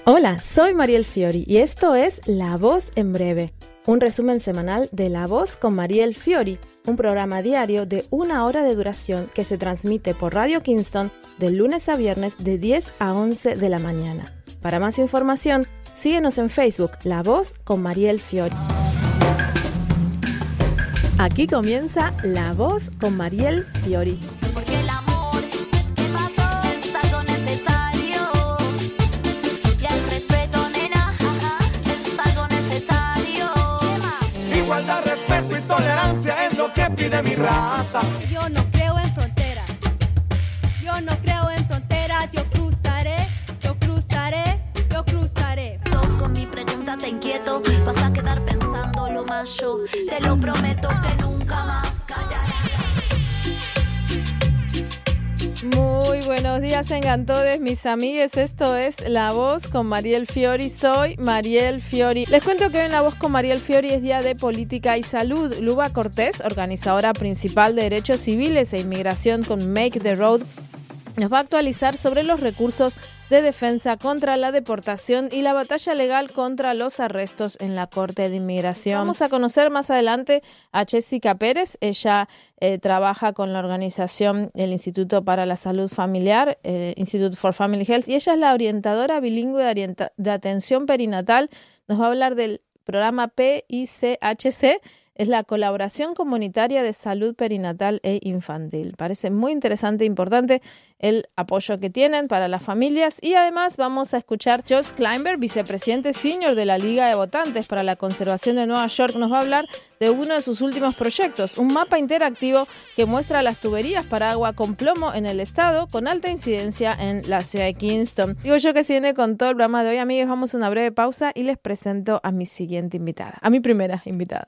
Hola, soy Mariel Fiori y esto es La Voz en Breve, un resumen semanal de La Voz con Mariel Fiori, un programa diario de 1 hora de duración que se transmite por Radio Kingston de lunes a viernes de 10 a 11 de la mañana. Para más información, síguenos en Facebook, La Voz con Mariel Fiori. Aquí comienza La Voz con Mariel Fiori. Porque el amor que pasó es algo necesario. Y el respeto, nena, es algo necesario. Igualdad, respeto y tolerancia es lo que pide mi raza. Yo no creo en fronteras. Yo no creo en fronteras. Yo cruzaré, yo cruzaré, yo cruzaré. Con mi pregunta te inquieto. Vas a quedar pensando lo más yo. Te lo prometo que nunca más callaré. Muy buenos días, tengan todos mis amigues. Esto es La Voz con Mariel Fiori. Soy Mariel Fiori. Les cuento que hoy en La Voz con Mariel Fiori es Día de Política y Salud. Luba Cortés, organizadora principal de Derechos Civiles e Inmigración con Make the Road, nos va a actualizar sobre los recursos de defensa contra la deportación y la batalla legal contra los arrestos en la Corte de Inmigración. Vamos a conocer más adelante a Jessica Pérez. Ella trabaja con la organización del Instituto para la Salud Familiar, Institute for Family Health, y ella es la orientadora bilingüe de atención perinatal. Nos va a hablar del programa PICHC. Es la Colaboración Comunitaria de Salud Perinatal e Infantil. Parece muy interesante e importante el apoyo que tienen para las familias. Y además vamos a escuchar Josh Kleinberg, vicepresidente senior de la Liga de Votantes para la Conservación de Nueva York. Nos va a hablar de uno de sus últimos proyectos, un mapa interactivo que muestra las tuberías para agua con plomo en el estado con alta incidencia en la ciudad de Kingston. Digo yo que se viene con todo el programa de hoy, amigos. Vamos a una breve pausa y les presento a mi siguiente invitada, a mi primera invitada.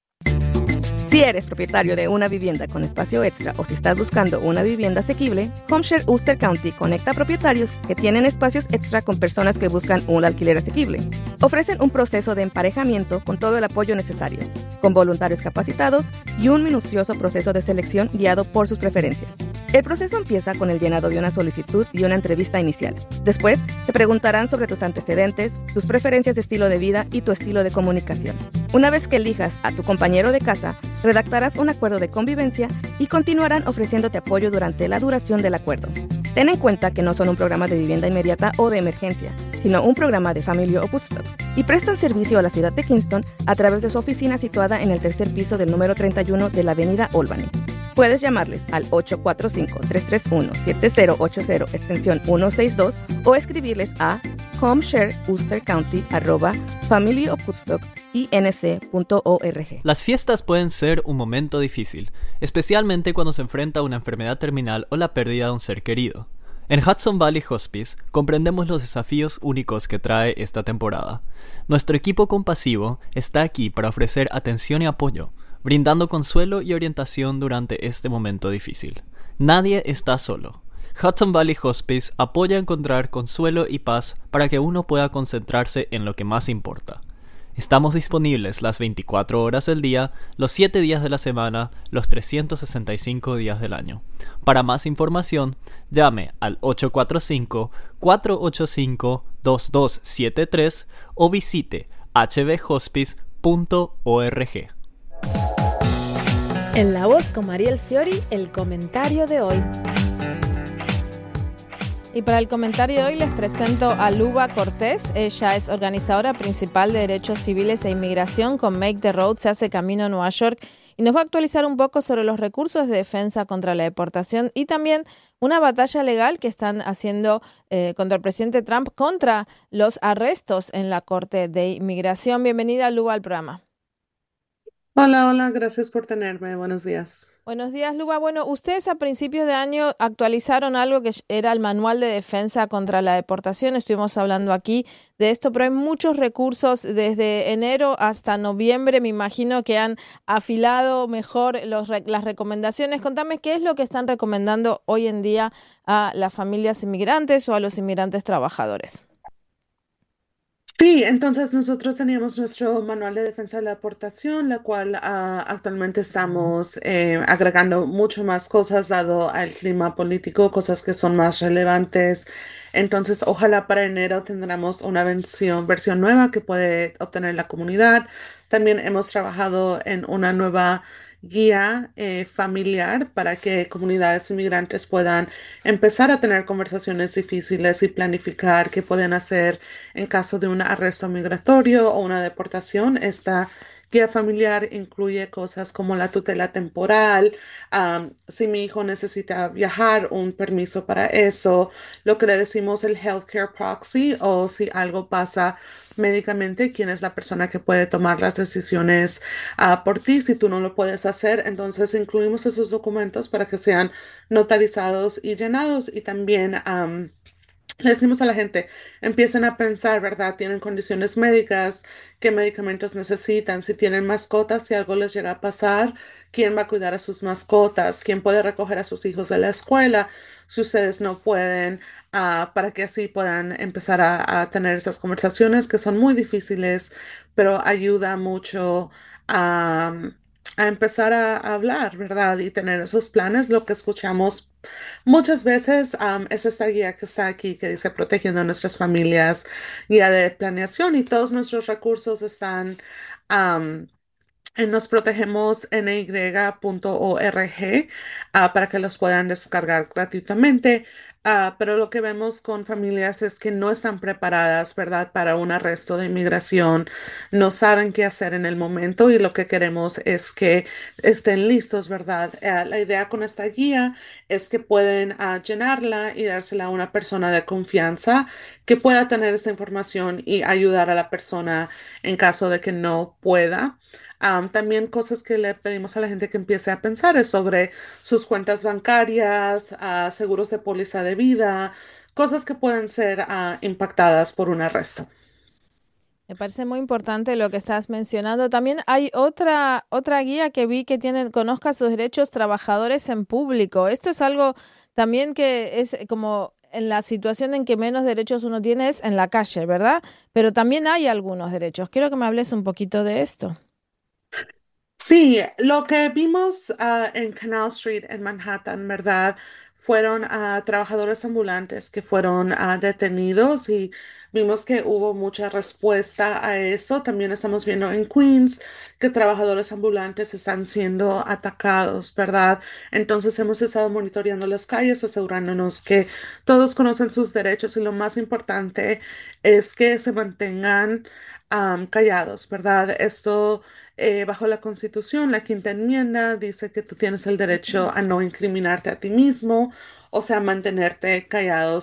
Si eres propietario de una vivienda con espacio extra o si estás buscando una vivienda asequible, HomeShare Ulster County conecta a propietarios que tienen espacios extra con personas que buscan un alquiler asequible. Ofrecen un proceso de emparejamiento con todo el apoyo necesario, con voluntarios capacitados y un minucioso proceso de selección guiado por sus preferencias. El proceso empieza con el llenado de una solicitud y una entrevista inicial. Después, te preguntarán sobre tus antecedentes, tus preferencias de estilo de vida y tu estilo de comunicación. Una vez que elijas a tu compañero de casa, redactarás un acuerdo de convivencia y continuarán ofreciéndote apoyo durante la duración del acuerdo. Ten en cuenta que no son un programa de vivienda inmediata o de emergencia, sino un programa de familia o Woodstock, y prestan servicio a la ciudad de Kingston a través de su oficina situada en el tercer piso del número 31 de la avenida Albany. Puedes llamarles al 845-331-7080 extensión 162 o escribirles a homeshareulstercounty@familyofwoodstockinc.org. Las fiestas pueden ser un momento difícil, especialmente cuando se enfrenta a una enfermedad terminal o la pérdida de un ser querido. En Hudson Valley Hospice comprendemos los desafíos únicos que trae esta temporada. Nuestro equipo compasivo está aquí para ofrecer atención y apoyo, brindando consuelo y orientación durante este momento difícil. Nadie está solo. Hudson Valley Hospice apoya a encontrar consuelo y paz para que uno pueda concentrarse en lo que más importa. Estamos disponibles las 24 horas del día, los 7 días de la semana, los 365 días del año. Para más información, llame al 845-485-2273 o visite hvhospice.org. En La Voz con Mariel Fiori, el comentario de hoy. Y para el comentario de hoy les presento a Luba Cortés. Ella es organizadora principal de Derechos Civiles e Inmigración con Make the Road, Se hace camino a Nueva York, y nos va a actualizar un poco sobre los recursos de defensa contra la deportación y también una batalla legal que están haciendo contra el presidente Trump contra los arrestos en la Corte de Inmigración. Bienvenida, Luba, al programa. Hola, gracias por tenerme. Buenos días. Buenos días, Luba. Bueno, ustedes a principios de año actualizaron algo que era el Manual de Defensa contra la Deportación. Estuvimos hablando aquí de esto, pero hay muchos recursos desde enero hasta noviembre. Me imagino que han afilado mejor las recomendaciones. Contame qué es lo que están recomendando hoy en día a las familias inmigrantes o a los inmigrantes trabajadores. Sí, entonces nosotros teníamos nuestro manual de defensa de la aportación, la cual actualmente estamos agregando mucho más cosas dado al clima político, cosas que son más relevantes. Entonces, ojalá para enero tendremos una versión nueva que puede obtener la comunidad. También hemos trabajado en una nueva guía familiar para que comunidades inmigrantes puedan empezar a tener conversaciones difíciles y planificar qué pueden hacer en caso de un arresto migratorio o una deportación. Esta guía familiar incluye cosas como la tutela temporal, si mi hijo necesita viajar, un permiso para eso, lo que le decimos el healthcare proxy, o si algo pasa médicamente, quién es la persona que puede tomar las decisiones por ti si tú no lo puedes hacer. Entonces incluimos esos documentos para que sean notarizados y llenados y también le decimos a la gente, empiecen a pensar, ¿verdad? Tienen condiciones médicas, qué medicamentos necesitan, si tienen mascotas, si algo les llega a pasar, quién va a cuidar a sus mascotas, quién puede recoger a sus hijos de la escuela, si ustedes no pueden, para que así puedan empezar a tener esas conversaciones que son muy difíciles, pero ayuda mucho a, a empezar a hablar, ¿verdad? Y tener esos planes. Lo que escuchamos muchas veces es esta guía que está aquí que dice Protegiendo a nuestras familias, guía de planeación y todos nuestros recursos están am, en nosprotegemos.ny.org para que los puedan descargar gratuitamente. Pero lo que vemos con familias es que no están preparadas, ¿verdad?, para un arresto de inmigración, no saben qué hacer en el momento y lo que queremos es que estén listos, ¿verdad? La idea con esta guía es que pueden llenarla y dársela a una persona de confianza que pueda tener esta información y ayudar a la persona en caso de que no pueda. También cosas que le pedimos a la gente que empiece a pensar es sobre sus cuentas bancarias, seguros de póliza de vida, cosas que pueden ser impactadas por un arresto. Me parece muy importante lo que estás mencionando. También hay otra guía que vi que tiene, conozca sus derechos trabajadores en público. Esto es algo también que es como en la situación en que menos derechos uno tiene es en la calle, ¿verdad? Pero también hay algunos derechos. Quiero que me hables un poquito de esto. Sí, lo que vimos en Canal Street en Manhattan, ¿verdad? Fueron trabajadores ambulantes que fueron detenidos y vimos que hubo mucha respuesta a eso. También estamos viendo en Queens que trabajadores ambulantes están siendo atacados, ¿verdad? Entonces hemos estado monitoreando las calles, asegurándonos que todos conocen sus derechos y lo más importante es que se mantengan callados, ¿verdad? Esto bajo la Constitución, la quinta enmienda dice que tú tienes el derecho a no incriminarte a ti mismo, o sea, mantenerte callado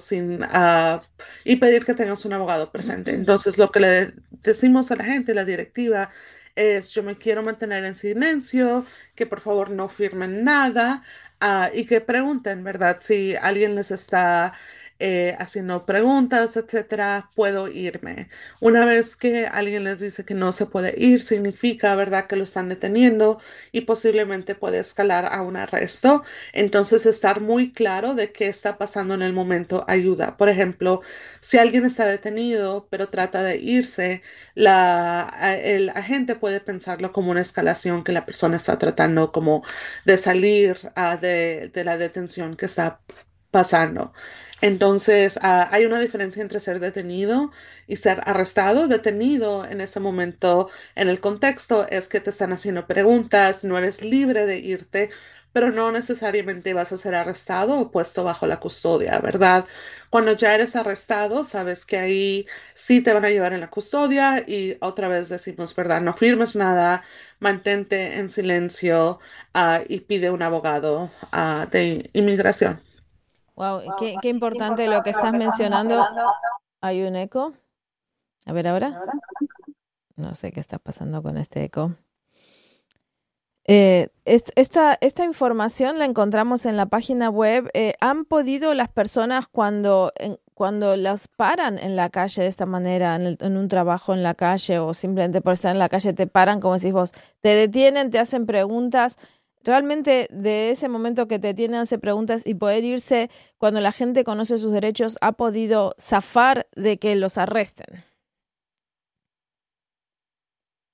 y pedir que tengas un abogado presente. Entonces, lo que le decimos a la gente, la directiva, es yo me quiero mantener en silencio, que por favor no firmen nada, y que pregunten, ¿verdad? Si alguien les está haciendo preguntas, etcétera, puedo irme. Una vez que alguien les dice que no se puede ir, significa, ¿verdad?, que lo están deteniendo y posiblemente puede escalar a un arresto. Entonces, estar muy claro de qué está pasando en el momento ayuda. Por ejemplo, si alguien está detenido pero trata de irse, el agente puede pensarlo como una escalación que la persona está tratando como de salir de la detención que está pasando. Entonces, hay una diferencia entre ser detenido y ser arrestado. Detenido en ese momento, en el contexto, es que te están haciendo preguntas, no eres libre de irte, pero no necesariamente vas a ser arrestado o puesto bajo la custodia, ¿verdad? Cuando ya eres arrestado, sabes que ahí sí te van a llevar en la custodia y otra vez decimos, ¿verdad? No firmes nada, mantente en silencio, y pide un abogado, de inmigración. Wow, qué importante lo que estás mencionando. ¿Hay un eco? A ver ahora. No sé qué está pasando con este eco. Esta información la encontramos en la página web. ¿Han podido las personas cuando las paran en la calle de esta manera, en un trabajo en la calle o simplemente por estar en la calle, te paran, como decís vos, te detienen, te hacen preguntas? Realmente de ese momento que te detienen, hacen preguntas y poder irse cuando la gente conoce sus derechos, ¿ha podido zafar de que los arresten?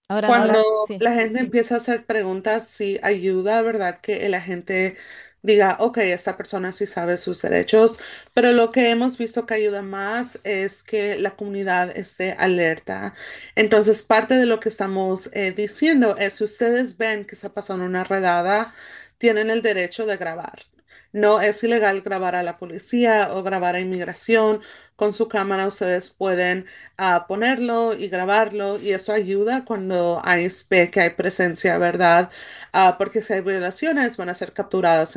Ahora no Cuando la... Sí. la gente empieza a hacer preguntas, sí ayuda, ¿verdad? Que la gente diga, ok, esta persona sí sabe sus derechos, pero lo que hemos visto que ayuda más es que la comunidad esté alerta. Entonces, parte de lo que estamos diciendo es, si ustedes ven que está pasando una redada, tienen el derecho de grabar. No es ilegal grabar a la policía o grabar a inmigración. Con su cámara ustedes pueden ponerlo y grabarlo y eso ayuda cuando ICE ve que hay presencia, ¿verdad? Porque si hay violaciones van a ser capturadas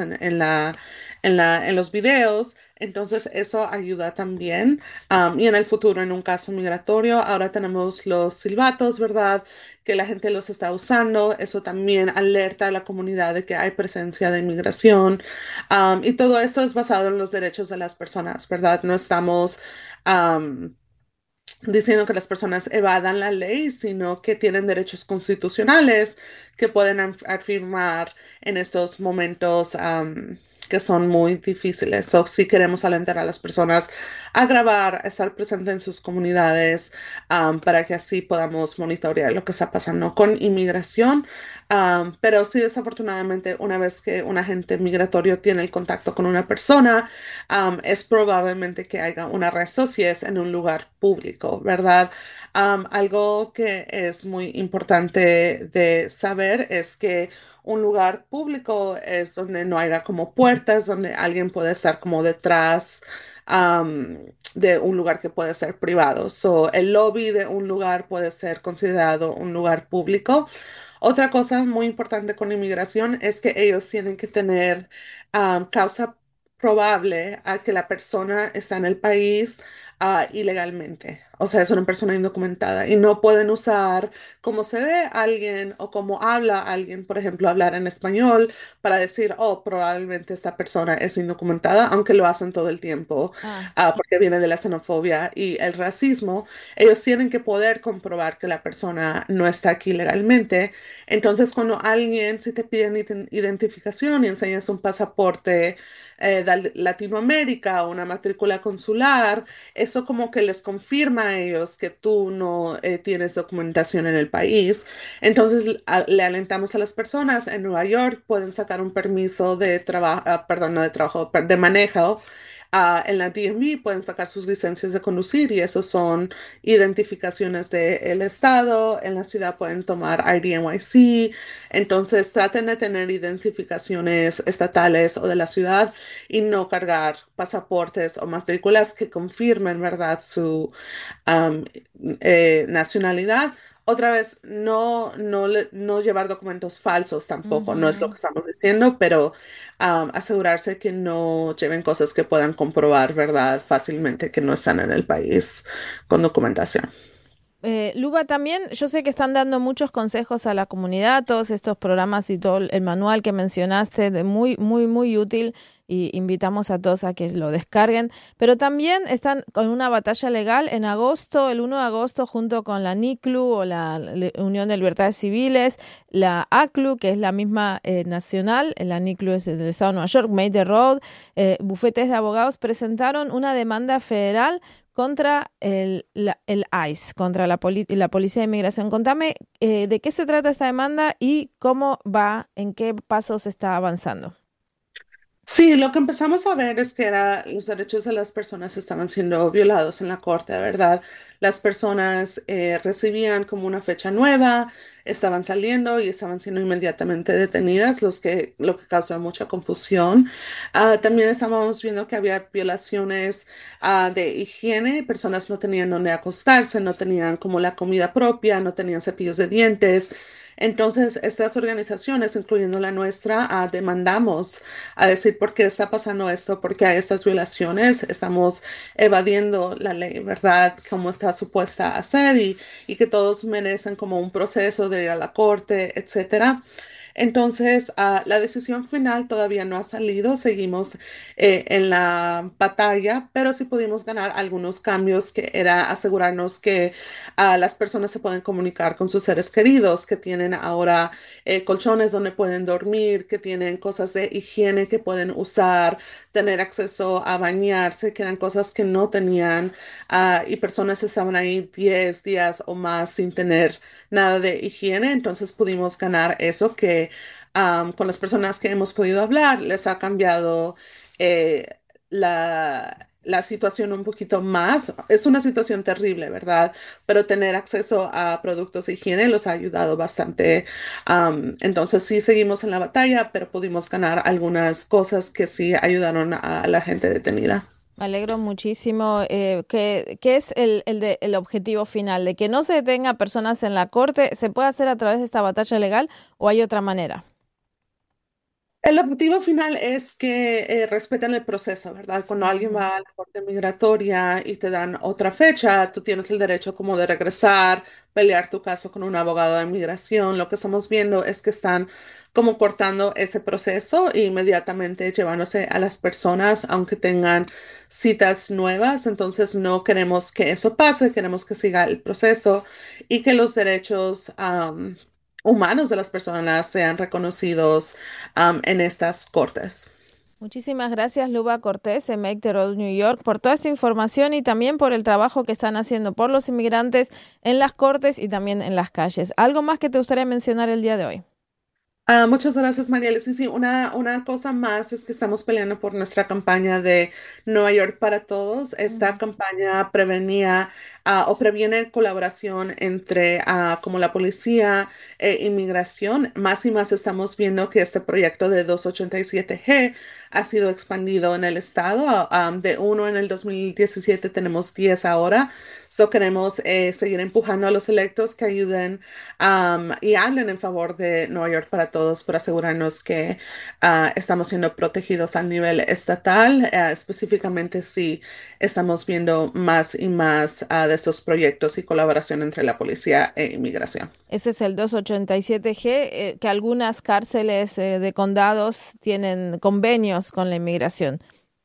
en los videos. Entonces eso ayuda también. Y en el futuro, en un caso migratorio, ahora tenemos los silbatos, ¿verdad? Que la gente los está usando. Eso también alerta a la comunidad de que hay presencia de inmigración. Y todo esto es basado en los derechos de las personas, ¿verdad? No estamos um, diciendo que las personas evadan la ley, sino que tienen derechos constitucionales que pueden afirmar en estos momentos que son muy difíciles. O si queremos alentar a las personas a grabar, a estar presentes en sus comunidades, para que así podamos monitorear lo que está pasando con inmigración. Pero sí, desafortunadamente, una vez que un agente migratorio tiene el contacto con una persona, es probablemente que haya un arresto si es en un lugar público, ¿verdad? Algo que es muy importante de saber es que un lugar público es donde no haya como puertas, donde alguien puede estar como detrás de un lugar que puede ser privado. So, el lobby de un lugar puede ser considerado un lugar público. Otra cosa muy importante con inmigración es que ellos tienen que tener causa probable a que la persona está en el país ilegalmente. O sea, es una persona indocumentada y no pueden usar cómo se ve alguien o cómo habla alguien, por ejemplo, hablar en español para decir, oh, probablemente esta persona es indocumentada, aunque lo hacen todo el tiempo, Ah, porque viene de la xenofobia y el racismo. Ellos tienen que poder comprobar que la persona no está aquí legalmente. Entonces, cuando alguien, si te piden identificación y enseñas un pasaporte de Latinoamérica o una matrícula consular, eso como que les confirma a ellos que tú no tienes documentación en el país. Entonces, le alentamos a las personas en Nueva York, pueden sacar un permiso de trabajo, perdón, no de trabajo, de manejo. En la DMV pueden sacar sus licencias de conducir y esos son identificaciones del estado. En la ciudad pueden tomar ID NYC. Entonces traten de tener identificaciones estatales o de la ciudad y no cargar pasaportes o matrículas que confirmen, ¿verdad?, su am, nacionalidad. Otra vez, no llevar documentos falsos tampoco, no es lo ujú. que estamos diciendo, pero asegurarse que no lleven cosas que puedan comprobar, ¿verdad?, fácilmente que no están en el país con documentación. Luba, también yo sé que están dando muchos consejos a la comunidad, todos estos programas y todo el manual que mencionaste, de muy, muy, muy útil y invitamos a todos a que lo descarguen, pero también están con una batalla legal en agosto, el 1 de agosto, junto con la NICLU o la Unión de Libertades Civiles, la ACLU, que es la misma nacional, la NICLU es del Estado de Nueva York, Made the Road, bufetes de abogados presentaron una demanda federal contra el ICE, contra la Policía de Inmigración. Contame de qué se trata esta demanda y cómo va, en qué pasos está avanzando. Sí, lo que empezamos a ver es que los derechos de las personas estaban siendo violados en la corte, ¿verdad? Las personas recibían como una fecha nueva, estaban saliendo y estaban siendo inmediatamente detenidas, lo que causó mucha confusión. También estábamos viendo que había violaciones de higiene, personas no tenían dónde acostarse, no tenían como la comida propia, no tenían cepillos de dientes. Entonces, estas organizaciones, incluyendo la nuestra, demandamos a decir por qué está pasando esto, por qué hay estas violaciones, estamos evadiendo la ley, ¿verdad? Como está supuesta a hacer y que todos merecen como un proceso de ir a la corte, etcétera. Entonces, la decisión final todavía no ha salido, seguimos en la batalla, pero sí pudimos ganar algunos cambios que era asegurarnos que las personas se pueden comunicar con sus seres queridos, que tienen ahora colchones donde pueden dormir, que tienen cosas de higiene que pueden usar, tener acceso a bañarse, que eran cosas que no tenían, y personas estaban ahí 10 días o más sin tener nada de higiene, entonces pudimos ganar eso que con las personas que hemos podido hablar les ha cambiado la situación un poquito más. Es una situación terrible, ¿verdad? Pero tener acceso a productos de higiene los ha ayudado bastante. Entonces sí seguimos en la batalla, pero pudimos ganar algunas cosas que sí ayudaron a la gente detenida. Me alegro muchísimo. ¿Qué es el objetivo final? ¿De que no se detenga personas en la corte? ¿Se puede hacer a través de esta batalla legal o hay otra manera? El objetivo final es que respeten el proceso, ¿verdad? Cuando alguien Ujú. va a la corte migratoria y te dan otra fecha, tú tienes el derecho como de regresar, pelear tu caso con un abogado de inmigración. Lo que estamos viendo es que están como cortando ese proceso e inmediatamente llevándose a las personas, aunque tengan citas nuevas. Entonces no queremos que eso pase, queremos que siga el proceso y que los derechos humanos de las personas sean reconocidos en estas cortes. Muchísimas gracias, Luba Cortés, de Make the Road New York, por toda esta información y también por el trabajo que están haciendo por los inmigrantes en las cortes y también en las calles. ¿Algo más que te gustaría mencionar el día de hoy? Muchas gracias, Mariela. Sí, sí, una cosa más es que estamos peleando por nuestra campaña de Nueva York para Todos. Esta Ujú. campaña prevenía o previene colaboración entre como la policía e inmigración. Más y más estamos viendo que este proyecto de 287G ha sido expandido en el estado. De uno en el 2017 tenemos 10 ahora. So queremos seguir empujando a los electos que ayuden y hablen en favor de Nueva York para todos por asegurarnos que estamos siendo protegidos a nivel estatal. Específicamente si estamos viendo más y más de estos proyectos y colaboración entre la policía e inmigración. Ese es el 287G, que algunas cárceles de condados tienen convenios con la inmigración.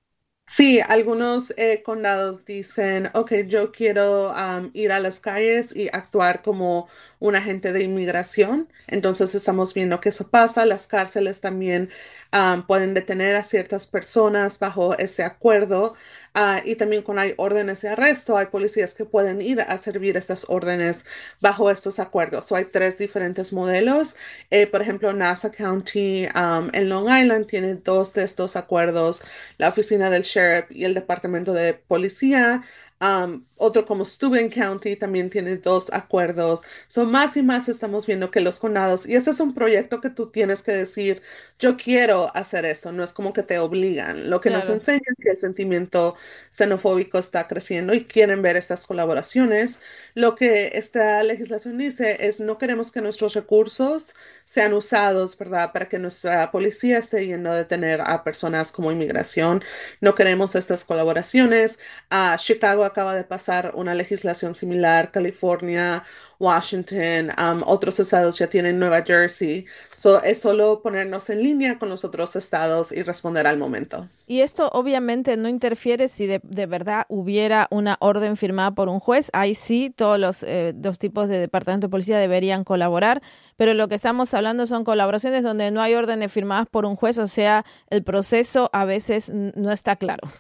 Sí, algunos condados dicen, ok, yo quiero ir a las calles y actuar como un agente de inmigración. Entonces estamos viendo que eso pasa. Las cárceles también pueden detener a ciertas personas bajo ese acuerdo. Y también cuando hay órdenes de arresto, hay policías que pueden ir a servir estas órdenes bajo estos acuerdos. So, hay tres diferentes modelos. Por ejemplo, Nassau County en Long Island tiene dos de estos acuerdos, la oficina del sheriff y el departamento de policía. Otro como Steuben County también tiene dos acuerdos. Son más y más estamos viendo que los condados, y este es un proyecto que tú tienes que decir, yo quiero hacer esto, no es como que te obligan. Lo que nos Claro. enseña es que el sentimiento xenofóbico está creciendo y quieren ver estas colaboraciones. Lo que esta legislación dice es no queremos que nuestros recursos sean usados, ¿verdad? Para que nuestra policía esté yendo a detener a personas como inmigración. No queremos estas colaboraciones. Chicago acaba de pasar una legislación similar, California, Washington, otros estados ya tienen Nueva Jersey. So, es solo ponernos en línea con los otros estados y responder al momento. Y esto obviamente no interfiere si de verdad hubiera una orden firmada por un juez. Ahí sí, todos los dos tipos de departamento de policía deberían colaborar, pero lo que estamos hablando son colaboraciones donde no hay órdenes firmadas por un juez, o sea, el proceso a veces no está claro.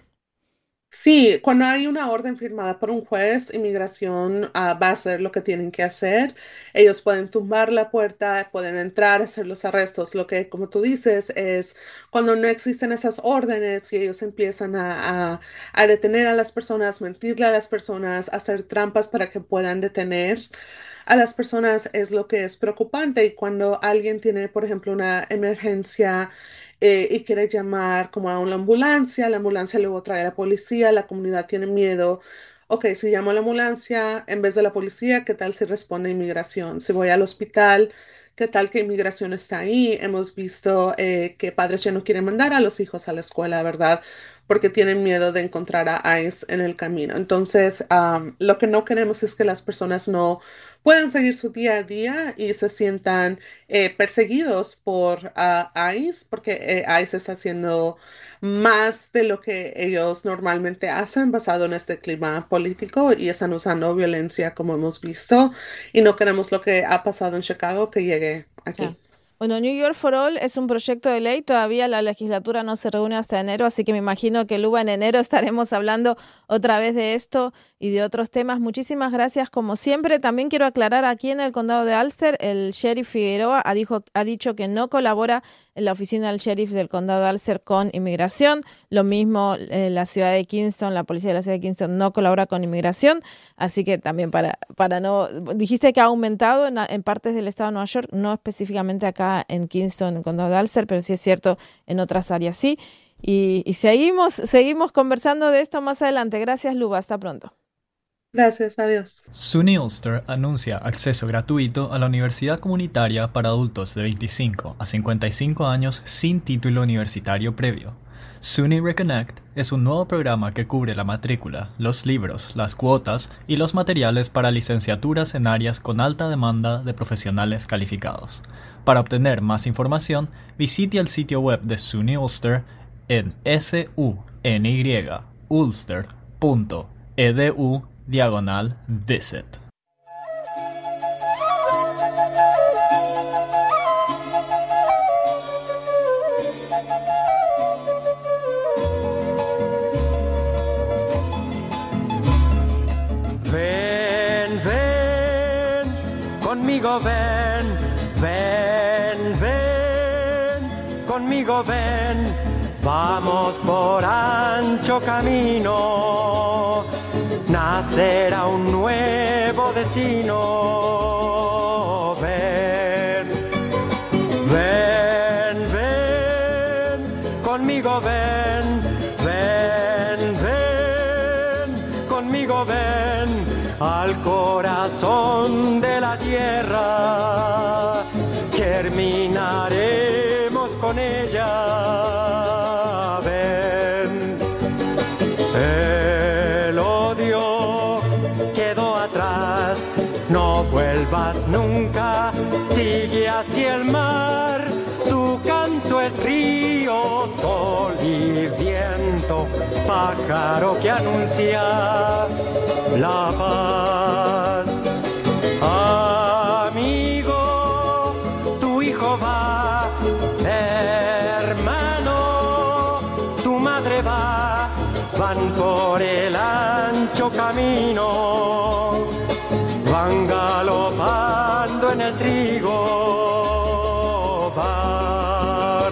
Sí, cuando hay una orden firmada por un juez, inmigración va a hacer lo que tienen que hacer. Ellos pueden tumbar la puerta, pueden entrar, hacer los arrestos. Lo que, como tú dices, es cuando no existen esas órdenes y ellos empiezan a detener a las personas, mentirle a las personas, hacer trampas para que puedan detener a las personas, es lo que es preocupante. Y cuando alguien tiene, por ejemplo, una emergencia y quiere llamar como a una ambulancia, la ambulancia luego trae a la policía, la comunidad tiene miedo. Ok, si llamo a la ambulancia en vez de la policía, ¿qué tal si responde inmigración? Si voy al hospital, ¿qué tal que inmigración está ahí? Hemos visto que padres ya no quieren mandar a los hijos a la escuela, ¿verdad? porque tienen miedo de encontrar a ICE en el camino. Entonces, lo que no queremos es que las personas no puedan seguir su día a día y se sientan perseguidos por ICE, porque ICE está haciendo más de lo que ellos normalmente hacen basado en este clima político y están usando violencia como hemos visto y no queremos lo que ha pasado en Chicago que llegue aquí. Claro. Bueno, New York for All es un proyecto de ley, todavía la legislatura no se reúne hasta enero, así que me imagino que, Luba, en enero estaremos hablando otra vez de esto y de otros temas. Muchísimas gracias, como siempre. También quiero aclarar, aquí en el condado de Ulster, el sheriff Figueroa ha dicho que no colabora en la oficina del sheriff del condado de Ulster con inmigración. Lo mismo la ciudad de Kingston, la policía de la ciudad de Kingston no colabora con inmigración, así que también para no... Dijiste que ha aumentado en partes del estado de Nueva York, no específicamente acá en Kingston, en el condado de Ulster, pero sí es cierto en otras áreas sí. Y seguimos conversando de esto más adelante. Gracias, Luba. Hasta pronto. Gracias, adiós. SUNY Ulster anuncia acceso gratuito a la universidad comunitaria para adultos de 25 a 55 años sin título universitario previo. SUNY Reconnect es un nuevo programa que cubre la matrícula, los libros, las cuotas y los materiales para licenciaturas en áreas con alta demanda de profesionales calificados. Para obtener más información, visite el sitio web de SUNY Ulster en sunyulster.edu/visit. Ven, ven, conmigo ven, ven, ven, conmigo ven, vamos por ancho camino, nacerá un nuevo destino. Ven, ven, ven, conmigo ven, ven, ven, conmigo ven, al corazón de la tierra, germinaremos con ella. Ven, el odio quedó atrás, no vuelvas nunca, sigue hacia el mar, tu canto es río, sol y viento, pájaro que anuncia la paz. Amigo, tu hijo va, hermano, tu madre va, van por el ancho camino, van galopando en el trigo, van.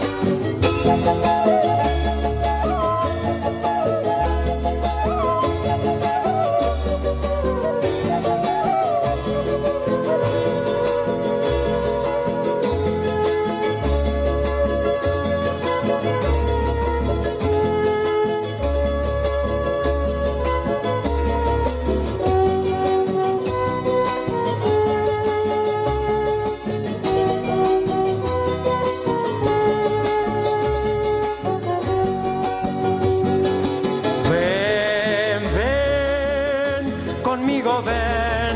Conmigo ven,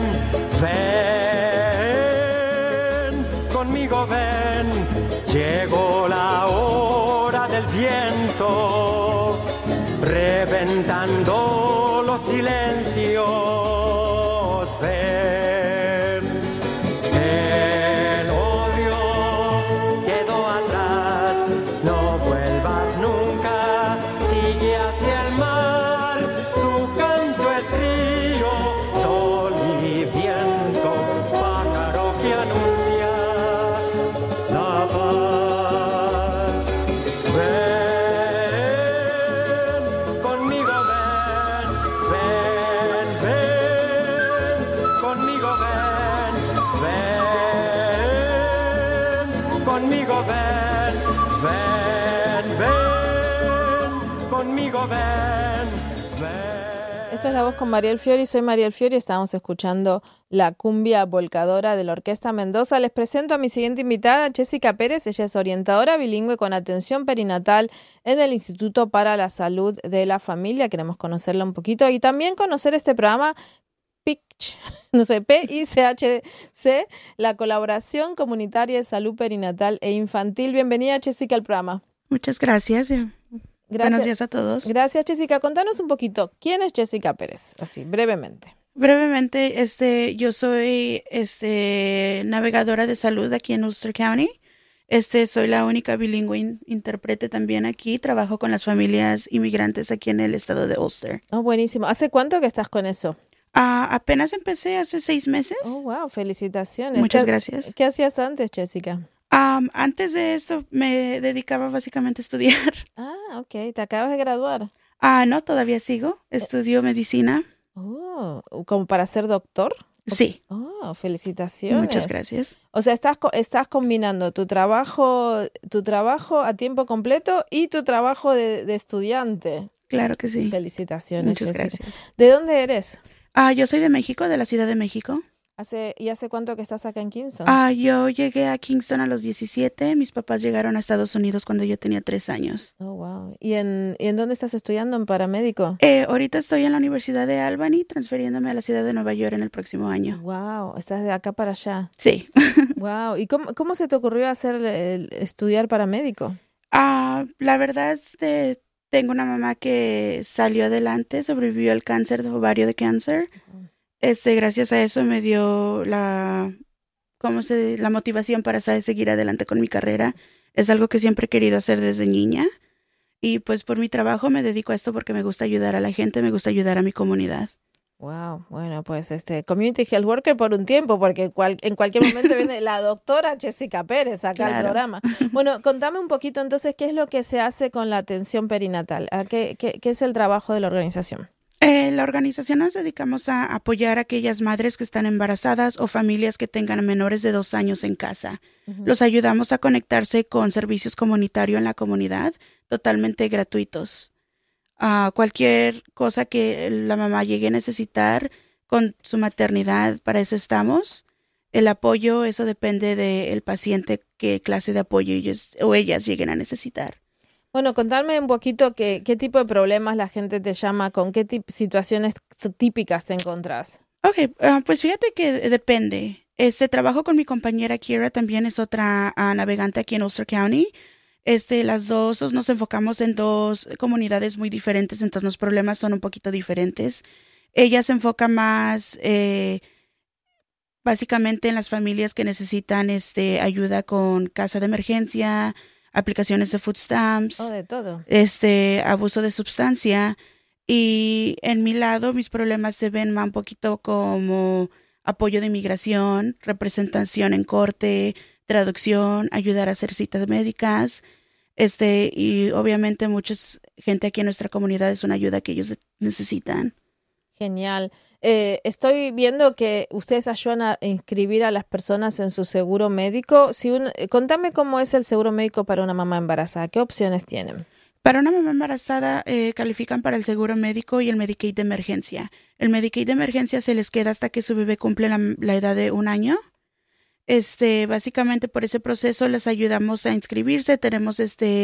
ven, conmigo ven, llegó la hora del viento, reventando los silencios. Ven, el odio quedó atrás, no vuelvas nunca, sigue hacia el mar, tu canto es río, sol y viento, pájaro que anuncia la paz. Ven, conmigo ven, ven, ven, conmigo ven, ven, conmigo ven, ven, ven, conmigo ven, ven. Esto es La Voz con Mariel Fiori. Soy Mariel Fiori. Estamos escuchando la cumbia volcadora de la Orquesta Mendoza. Les presento a mi siguiente invitada, Jessica Pérez. Ella es orientadora bilingüe con atención perinatal en el Instituto para la Salud de la Familia. Queremos conocerla un poquito y también conocer este programa PICH, no sé, PICHC, la Colaboración Comunitaria de Salud Perinatal e Infantil. Bienvenida, Jessica, al programa. Muchas gracias. Buenos días a todos. Gracias, Jessica. Contanos un poquito, ¿quién es Jessica Pérez? Así, brevemente. Brevemente, yo soy navegadora de salud aquí en Ulster County. Soy la única bilingüe intérprete también aquí. Trabajo con las familias inmigrantes aquí en el estado de Ulster. Oh, buenísimo. ¿Hace cuánto que estás con eso? Apenas empecé hace 6 meses. Oh, wow, felicitaciones. Muchas gracias. ¿Qué hacías antes, Jessica? Antes de esto me dedicaba básicamente a estudiar. Ah, ok. ¿Te acabas de graduar? No, todavía sigo. Estudio medicina. Oh, ¿como para ser doctor? Sí. Oh, felicitaciones. Muchas gracias. O sea, estás combinando tu trabajo a tiempo completo y tu trabajo de estudiante. Claro que sí. Felicitaciones. Muchas Jessica. gracias. ¿De dónde eres? Yo soy de México, de la Ciudad de México. ¿Hace cuánto que estás acá en Kingston? Yo llegué a Kingston a los 17. Mis papás llegaron a Estados Unidos cuando yo tenía 3 años. Oh, wow. ¿Y en dónde estás estudiando? ¿En paramédico? Ahorita estoy en la Universidad de Albany, transfiriéndome a la ciudad de Nueva York en el próximo año. Wow, estás de acá para allá. Sí. Wow. ¿Y cómo se te ocurrió estudiar paramédico? La verdad, tengo una mamá que salió adelante, sobrevivió al cáncer de ovario de cáncer. Gracias a eso me dio la motivación para seguir adelante con mi carrera. Es algo que siempre he querido hacer desde niña. Y pues por mi trabajo me dedico a esto porque me gusta ayudar a la gente, me gusta ayudar a mi comunidad. Wow, bueno, pues Community Health Worker por un tiempo, porque en cualquier momento viene la doctora Jessica Pérez acá al programa. Bueno, contame un poquito entonces, ¿qué es lo que se hace con la atención perinatal? ¿Qué es el trabajo de la organización? La organización nos dedicamos a apoyar a aquellas madres que están embarazadas o familias que tengan menores de 2 años en casa. Los ayudamos a conectarse con servicios comunitarios en la comunidad, totalmente gratuitos. Cualquier cosa que la mamá llegue a necesitar con su maternidad, para eso estamos. El apoyo, eso depende del paciente, qué clase de apoyo ellos o ellas lleguen a necesitar. Bueno, contarme un poquito qué tipo de problemas la gente te llama, con qué situaciones típicas te encontrás. Ok, pues fíjate que depende. Trabajo con mi compañera Kira, también es otra navegante aquí en Ulster County. Las dos nos enfocamos en 2 comunidades muy diferentes, entonces los problemas son un poquito diferentes. Ella se enfoca más básicamente en las familias que necesitan ayuda con casa de emergencia, aplicaciones de food stamps, de todo. Abuso de sustancia. Y en mi lado, mis problemas se ven más un poquito como apoyo de inmigración, representación en corte, traducción, ayudar a hacer citas médicas. Y obviamente mucha gente aquí en nuestra comunidad es una ayuda que ellos necesitan. Genial. Estoy viendo que ustedes ayudan a inscribir a las personas en su seguro médico. Contame cómo es el seguro médico para una mamá embarazada. ¿Qué opciones tienen? Para una mamá embarazada califican para el seguro médico y el Medicaid de emergencia. El Medicaid de emergencia se les queda hasta que su bebé cumple la edad de 1 año. Básicamente por ese proceso les ayudamos a inscribirse. Tenemos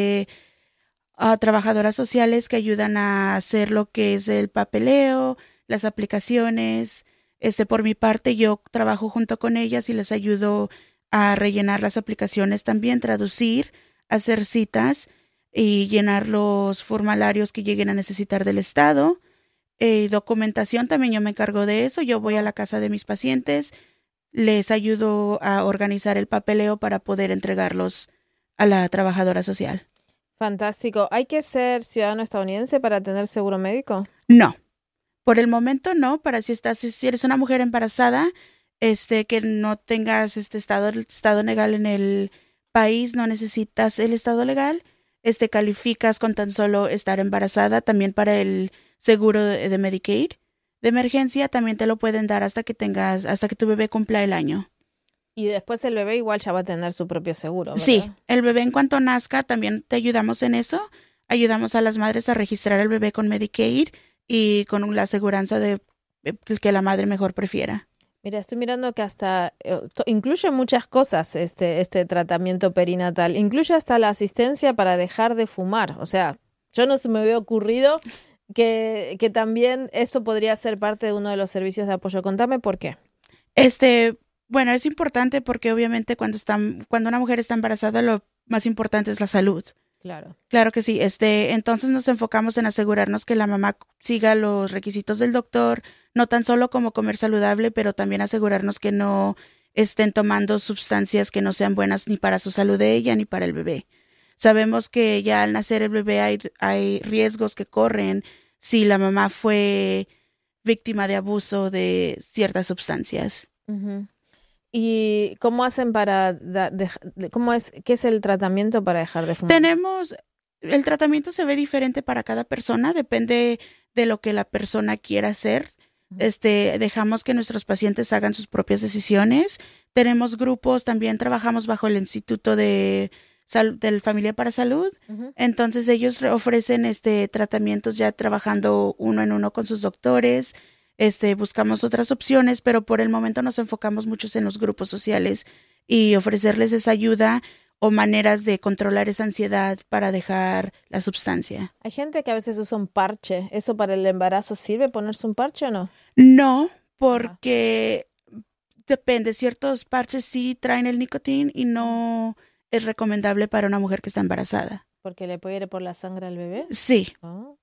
a trabajadoras sociales que ayudan a hacer lo que es el papeleo, las aplicaciones. Por mi parte, yo trabajo junto con ellas y les ayudo a rellenar las aplicaciones también, traducir, hacer citas y llenar los formularios que lleguen a necesitar del estado. Documentación también yo me encargo de eso. Yo voy a la casa de mis pacientes, les ayudo a organizar el papeleo para poder entregarlos a la trabajadora social. Fantástico. ¿Hay que ser ciudadano estadounidense para tener seguro médico? No. Por el momento no. Si eres una mujer embarazada, que no tengas estado legal en el país, no necesitas el estado legal. Calificas con tan solo estar embarazada. También para el seguro de Medicaid de emergencia también te lo pueden dar hasta que tu bebé cumpla el año. Y después el bebé igual ya va a tener su propio seguro, ¿verdad? Sí, el bebé en cuanto nazca también te ayudamos en eso. Ayudamos a las madres a registrar al bebé con Medicaid y con la aseguranza de que la madre mejor prefiera. Mira, estoy mirando que hasta incluye muchas cosas este tratamiento perinatal. Incluye hasta la asistencia para dejar de fumar. O sea, yo no se me había ocurrido que también eso podría ser parte de uno de los servicios de apoyo. Contame por qué. Bueno, es importante porque obviamente cuando una mujer está embarazada, lo más importante es la salud. Claro. Claro que sí. Entonces nos enfocamos en asegurarnos que la mamá siga los requisitos del doctor, no tan solo como comer saludable, pero también asegurarnos que no estén tomando sustancias que no sean buenas ni para su salud de ella ni para el bebé. Sabemos que ya al nacer el bebé hay riesgos que corren si la mamá fue víctima de abuso de ciertas sustancias. Uh-huh. ¿Y cómo hacen qué es el tratamiento para dejar de fumar? El tratamiento se ve diferente para cada persona, depende de lo que la persona quiera hacer. Dejamos que nuestros pacientes hagan sus propias decisiones. Tenemos grupos, también trabajamos bajo el Instituto de Familia para Salud. Uh-huh. Entonces ellos ofrecen tratamientos ya trabajando uno en uno con sus doctores. Buscamos otras opciones, pero por el momento nos enfocamos mucho en los grupos sociales y ofrecerles esa ayuda o maneras de controlar esa ansiedad para dejar la sustancia. Hay gente que a veces usa un parche. ¿Eso para el embarazo sirve, ponerse un parche o no? No, porque depende. Ciertos parches sí traen el nicotín y no es recomendable para una mujer que está embarazada. ¿Porque le puede ir por la sangre al bebé? Sí. Oh.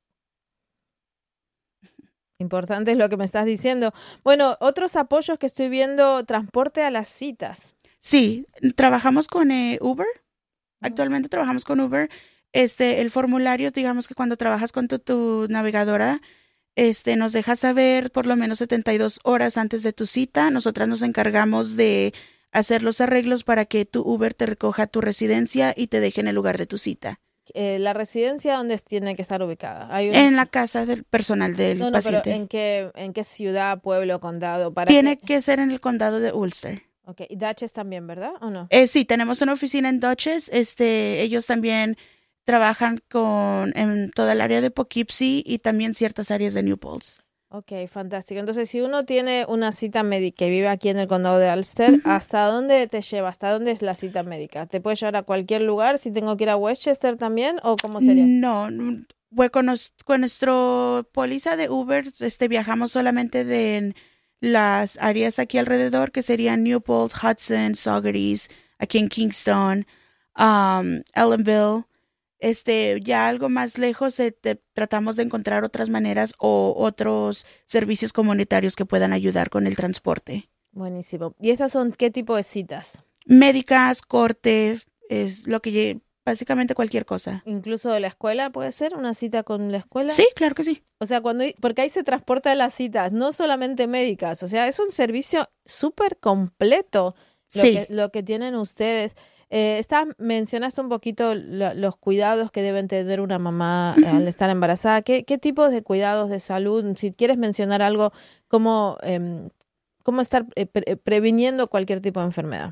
Importante es lo que me estás diciendo. Bueno, otros apoyos que estoy viendo, transporte a las citas. Sí, trabajamos con Uber. Actualmente trabajamos con Uber. El formulario, digamos que cuando trabajas con tu navegadora, nos deja saber por lo menos 72 horas antes de tu cita. Nosotras nos encargamos de hacer los arreglos para que tu Uber te recoja a tu residencia y te deje en el lugar de tu cita. ¿La residencia dónde tiene que estar ubicada? En la casa del personal del paciente. Pero ¿en qué ciudad, pueblo, condado? Tiene que ser en el condado de Ulster. Okay. Y Dutchess también, ¿verdad? ¿O no? Sí, tenemos una oficina en Dutchess. Ellos también trabajan en toda el área de Poughkeepsie y también ciertas áreas de New Paltz. Ok, fantástico. Entonces, si uno tiene una cita médica que vive aquí en el condado de Ulster, uh-huh, ¿hasta dónde te lleva? ¿Hasta dónde es la cita médica? ¿Te puede llevar a cualquier lugar? ¿Si tengo que ir a Westchester también? ¿O cómo sería? No, con nuestro póliza de Uber viajamos solamente de las áreas aquí alrededor, que serían New Paltz, Hudson, Saugerties, aquí en Kingston, Ellenville. Ya algo más lejos tratamos de encontrar otras maneras o otros servicios comunitarios que puedan ayudar con el transporte. Buenísimo. ¿Y esas son qué tipo de citas? Médicas, corte, es lo que básicamente cualquier cosa. ¿Incluso de la escuela puede ser una cita con la escuela? Sí, claro que sí. O sea, porque ahí se transporta las citas, no solamente médicas, o sea, es un servicio súper completo lo que tienen ustedes. Mencionaste un poquito los cuidados que deben tener una mamá al estar embarazada. ¿Qué tipos de cuidados de salud? Si quieres mencionar algo, cómo estar previniendo cualquier tipo de enfermedad.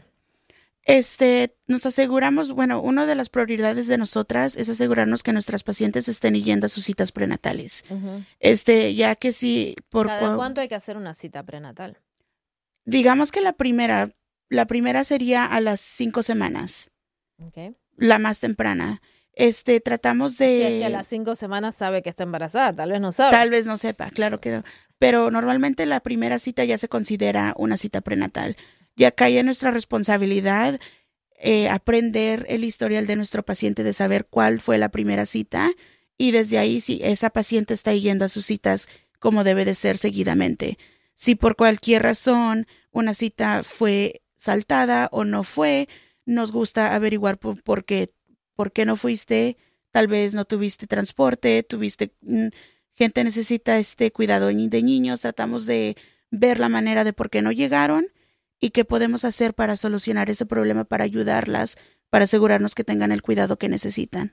Nos aseguramos, una de las prioridades de nosotras es asegurarnos que nuestras pacientes estén yendo a sus citas prenatales. Uh-huh. Ya que sí, ¿Cada cuánto hay que hacer una cita prenatal? Digamos que la primera sería a las 5 semanas. Okay. La más temprana. Tratamos de... Si es que a las 5 semanas sabe que está embarazada, tal vez no sabe. Tal vez no sepa, claro que no. Pero normalmente la primera cita ya se considera una cita prenatal. Ya cae en nuestra responsabilidad aprender el historial de nuestro paciente, de saber cuál fue la primera cita y desde ahí si esa paciente está yendo a sus citas como debe de ser seguidamente. Si por cualquier razón una cita fue saltada o no fue, nos gusta averiguar por qué no fuiste. Tal vez no tuviste transporte, gente necesita cuidado de niños. Tratamos de ver la manera de por qué no llegaron y qué podemos hacer para solucionar ese problema, para ayudarlas, para asegurarnos que tengan el cuidado que necesitan.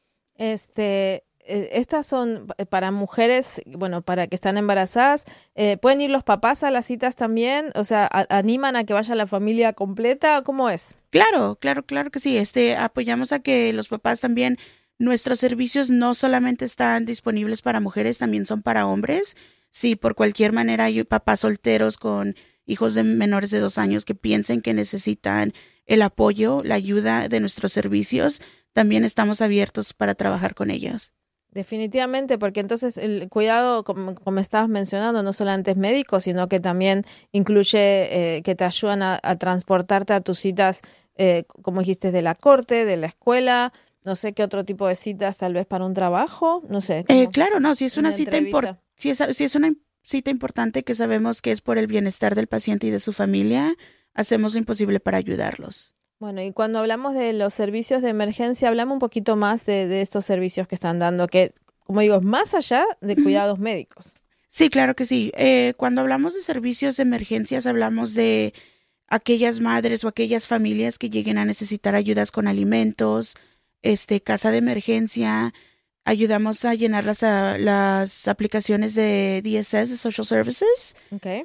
Estas son para mujeres, para que están embarazadas. ¿Pueden ir los papás a las citas también? O sea, ¿animan a que vaya la familia completa? ¿Cómo es? Claro que sí. Apoyamos a que los papás también Nuestros servicios no solamente están disponibles para mujeres, también son para hombres. Si por cualquier manera hay papás solteros con hijos de menores de 2 años que piensen que necesitan el apoyo, la ayuda de nuestros servicios, también estamos abiertos para trabajar con ellos. Definitivamente, porque entonces el cuidado, como estabas mencionando, no solamente es médico, sino que también incluye que te ayudan a transportarte a tus citas, como dijiste, de la corte, de la escuela, no sé qué otro tipo de citas, tal vez para un trabajo, no sé. Claro, no, si es una cita entrevista. si es una cita importante que sabemos que es por el bienestar del paciente y de su familia, hacemos lo imposible para ayudarlos. Bueno, y cuando hablamos de los servicios de emergencia, hablamos un poquito más de estos servicios que están dando, que, como digo, es más allá de cuidados médicos. Sí, claro que sí. Cuando hablamos de servicios de emergencias, hablamos de aquellas madres o aquellas familias que lleguen a necesitar ayudas con alimentos, casa de emergencia. Ayudamos a llenar las aplicaciones de DSS, de Social Services. Okay.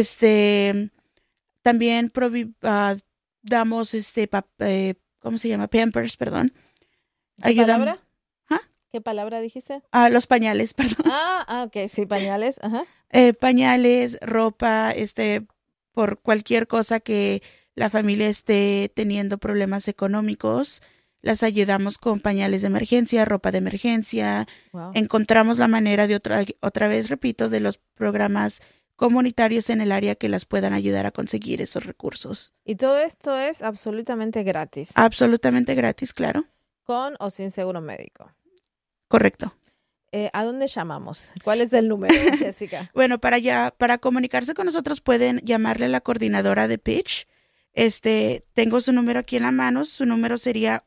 También damos ¿cómo se llama? Pampers, perdón. ¿Qué palabra? ¿Ah? ¿Qué palabra dijiste? Los pañales, perdón. Ok, sí, pañales, ajá. Pañales, ropa, por cualquier cosa que la familia esté teniendo problemas económicos, las ayudamos con pañales de emergencia, ropa de emergencia. Wow. Encontramos la manera de otra vez, repito, de los programas comunitarios en el área que las puedan ayudar a conseguir esos recursos. Y todo esto es absolutamente gratis. Absolutamente gratis, claro. ¿Con o sin seguro médico? Correcto. ¿A dónde llamamos? ¿Cuál es el número, Jessica? Bueno, para comunicarse con nosotros pueden llamarle a la coordinadora de Pitch. Tengo su número aquí en la mano. Su número sería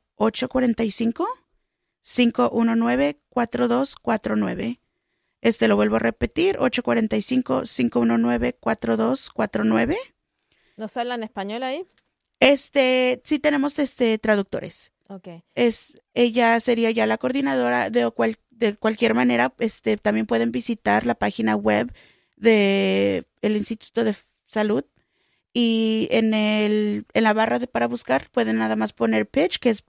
845-519-4249. Lo vuelvo a repetir, 845-519-4249. ¿Nos hablan español ahí? Sí tenemos traductores. Okay. Ella sería ya la coordinadora de cualquier manera. También pueden visitar la página web del Instituto de Salud y en la barra para buscar pueden nada más poner Pitch, que es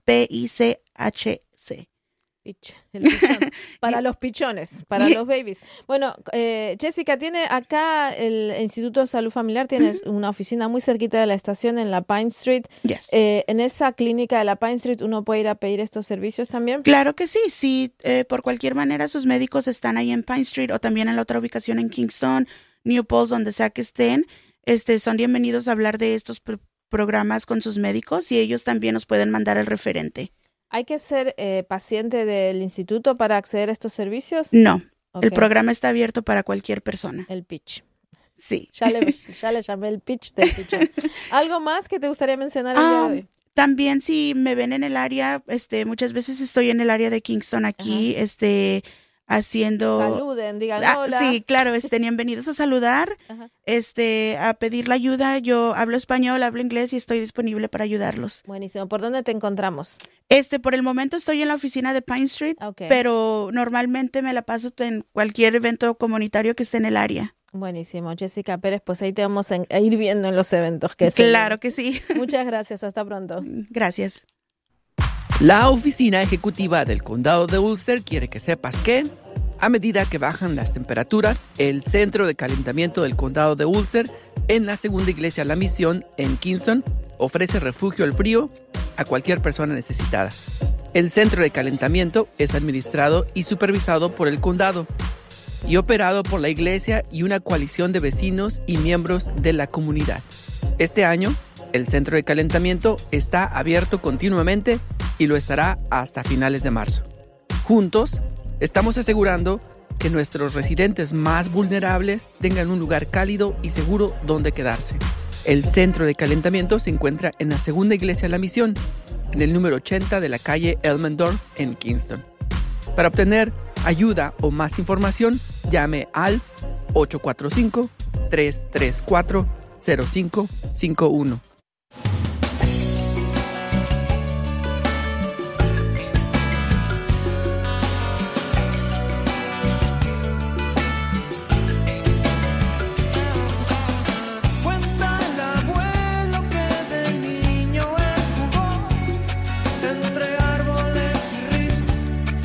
PICHC. Pitch, el pichón. Para los pichones, para los babies. Bueno, Jessica, tiene acá el Instituto de Salud Familiar, tiene una oficina muy cerquita de la estación en la Pine Street. Yes. En esa clínica de la Pine Street, ¿uno puede ir a pedir estos servicios también? Claro que sí. Si por cualquier manera sus médicos están ahí en Pine Street o también en la otra ubicación en Kingston, New Paltz, donde sea que estén, son bienvenidos a hablar de estos programas con sus médicos y ellos también nos pueden mandar el referente. ¿Hay que ser paciente del instituto para acceder a estos servicios? No, Okay. El programa está abierto para cualquier persona. El pitch. Sí. Ya le llamé el pitch del pichón. ¿Algo más que te gustaría mencionar el día de hoy? También si me ven en el área, muchas veces estoy en el área de Kingston aquí, haciendo... Saluden, digan hola. Sí, claro, bienvenidos a saludar, Ajá. a pedir la ayuda. Yo hablo español, hablo inglés y estoy disponible para ayudarlos. Buenísimo. ¿Por dónde te encontramos? Por el momento estoy en la oficina de Pine Street, Okay. pero normalmente me la paso en cualquier evento comunitario que esté en el área. Buenísimo. Jessica Pérez, pues ahí te vamos a ir viendo en los eventos que Claro que sí. Muchas gracias. Hasta pronto. Gracias. La oficina ejecutiva del condado de Ulster quiere que sepas que, a medida que bajan las temperaturas, el centro de calentamiento del condado de Ulster en la segunda iglesia La Misión en Kingston ofrece refugio al frío a cualquier persona necesitada. El centro de calentamiento es administrado y supervisado por el condado y operado por la iglesia y una coalición de vecinos y miembros de la comunidad. Este año, el centro de calentamiento está abierto continuamente y lo estará hasta finales de marzo. Juntos, estamos asegurando que nuestros residentes más vulnerables tengan un lugar cálido y seguro donde quedarse. El centro de calentamiento se encuentra en la segunda iglesia La Misión, en el número 80 de la calle Elmendorf en Kingston. Para obtener ayuda o más información, llame al 845-334-0551. Cuenta el abuelo que de niño él jugó entre árboles y risas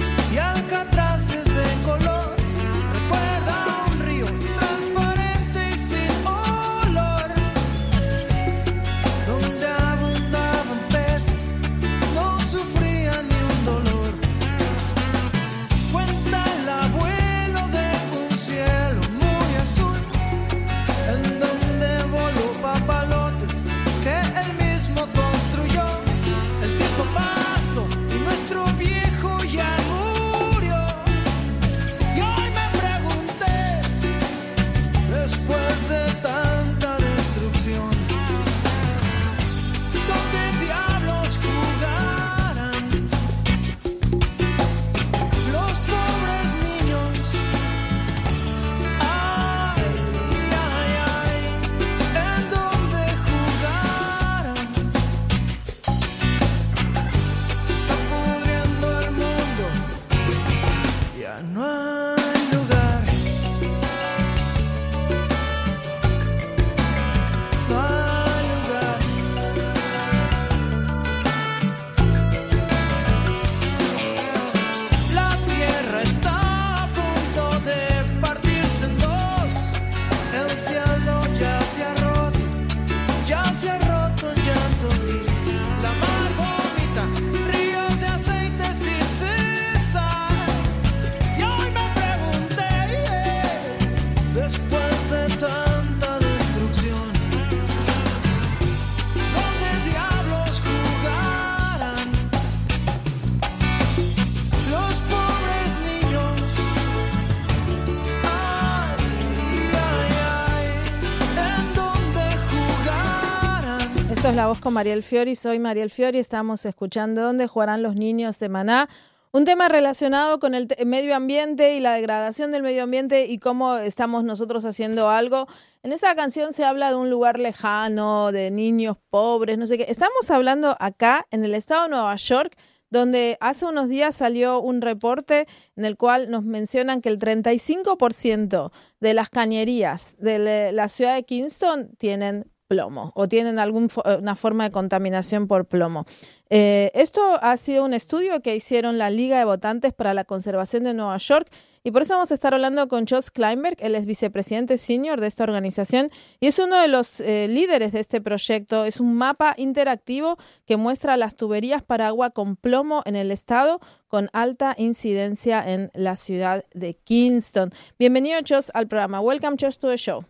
Esto es La Voz con Mariel Fiori. Soy Mariel Fiori. Estamos escuchando ¿Dónde jugarán los niños de Maná? Un tema relacionado con el medio ambiente y la degradación del medio ambiente y cómo estamos nosotros haciendo algo. En esa canción se habla de un lugar lejano, de niños pobres, no sé qué. Estamos hablando acá en el estado de Nueva York, donde hace unos días salió un reporte en el cual nos mencionan que el 35% de las cañerías de la ciudad de Kingston tienen plomo o tienen alguna forma de contaminación por plomo. Esto ha sido un estudio que hicieron la Liga de Votantes para la Conservación de Nueva York y por eso vamos a estar hablando con Josh Kleinberg. Él es vicepresidente senior de esta organización y es uno de los líderes de este proyecto. Es un mapa interactivo que muestra las tuberías para agua con plomo en el estado con alta incidencia en la ciudad de Kingston. Bienvenido, Josh, al programa. Welcome, Josh, to the show.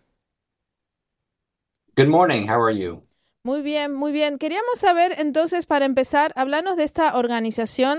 Good morning. How are you? Muy bien, muy bien. Queríamos saber, entonces, para empezar, hablarnos de esta organización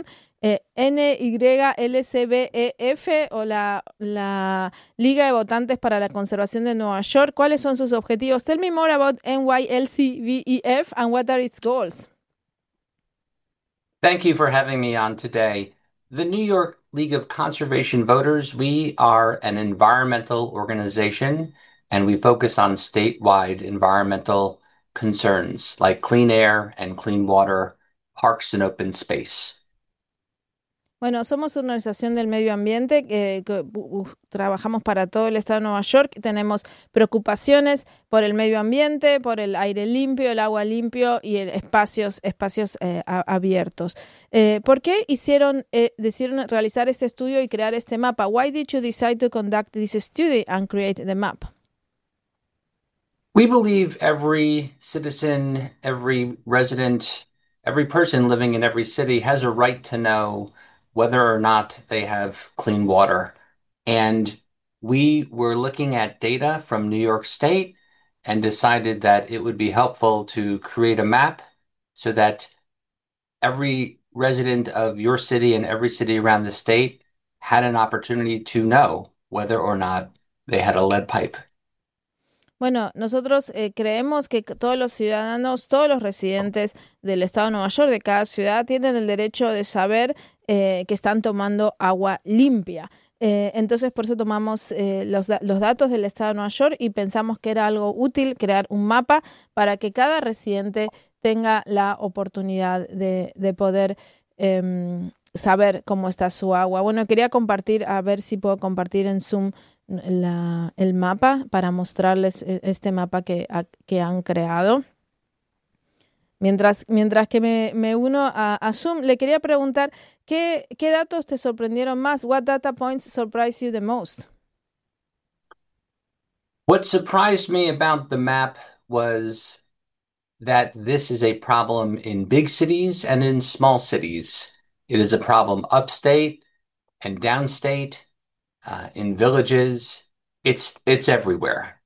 NYLCBEF o la Liga de Votantes para la Conservación de Nueva York. ¿Cuáles son sus objetivos? Tell me more about NYLCBEF and what are its goals. Thank you for having me on today. The New York League of Conservation Voters, we are an environmental organization, and we focus on statewide environmental concerns like clean air and clean water, parks and open space. Bueno, somos una organización del medio ambiente que trabajamos para todo el estado de Nueva York. Tenemos preocupaciones por el medio ambiente, por el aire limpio, el agua limpio y espacios abiertos. ¿Por qué decidieron realizar este estudio y crear este mapa? Why did you decide to conduct this study and create the map? We believe every citizen, every resident, every person living in every city has a right to know whether or not they have clean water. And we were looking at data from New York State and decided that it would be helpful to create a map so that every resident of your city and every city around the state had an opportunity to know whether or not they had a lead pipe. Bueno, nosotros creemos que todos los ciudadanos, todos los residentes del estado de Nueva York, de cada ciudad, tienen el derecho de saber que están tomando agua limpia. Entonces, por eso tomamos los datos del estado de Nueva York y pensamos que era algo útil crear un mapa para que cada residente tenga la oportunidad de poder saber cómo está su agua. Bueno, quería compartir, a ver si puedo compartir en Zoom el mapa para mostrarles este mapa que han creado. Mientras que me uno a Zoom, le quería preguntar, ¿qué datos te sorprendieron más? What data points surprised you the most? What surprised me about the map was that this is a problem in big cities and in small cities. It is a problem upstate and downstate. In villages, it's everywhere.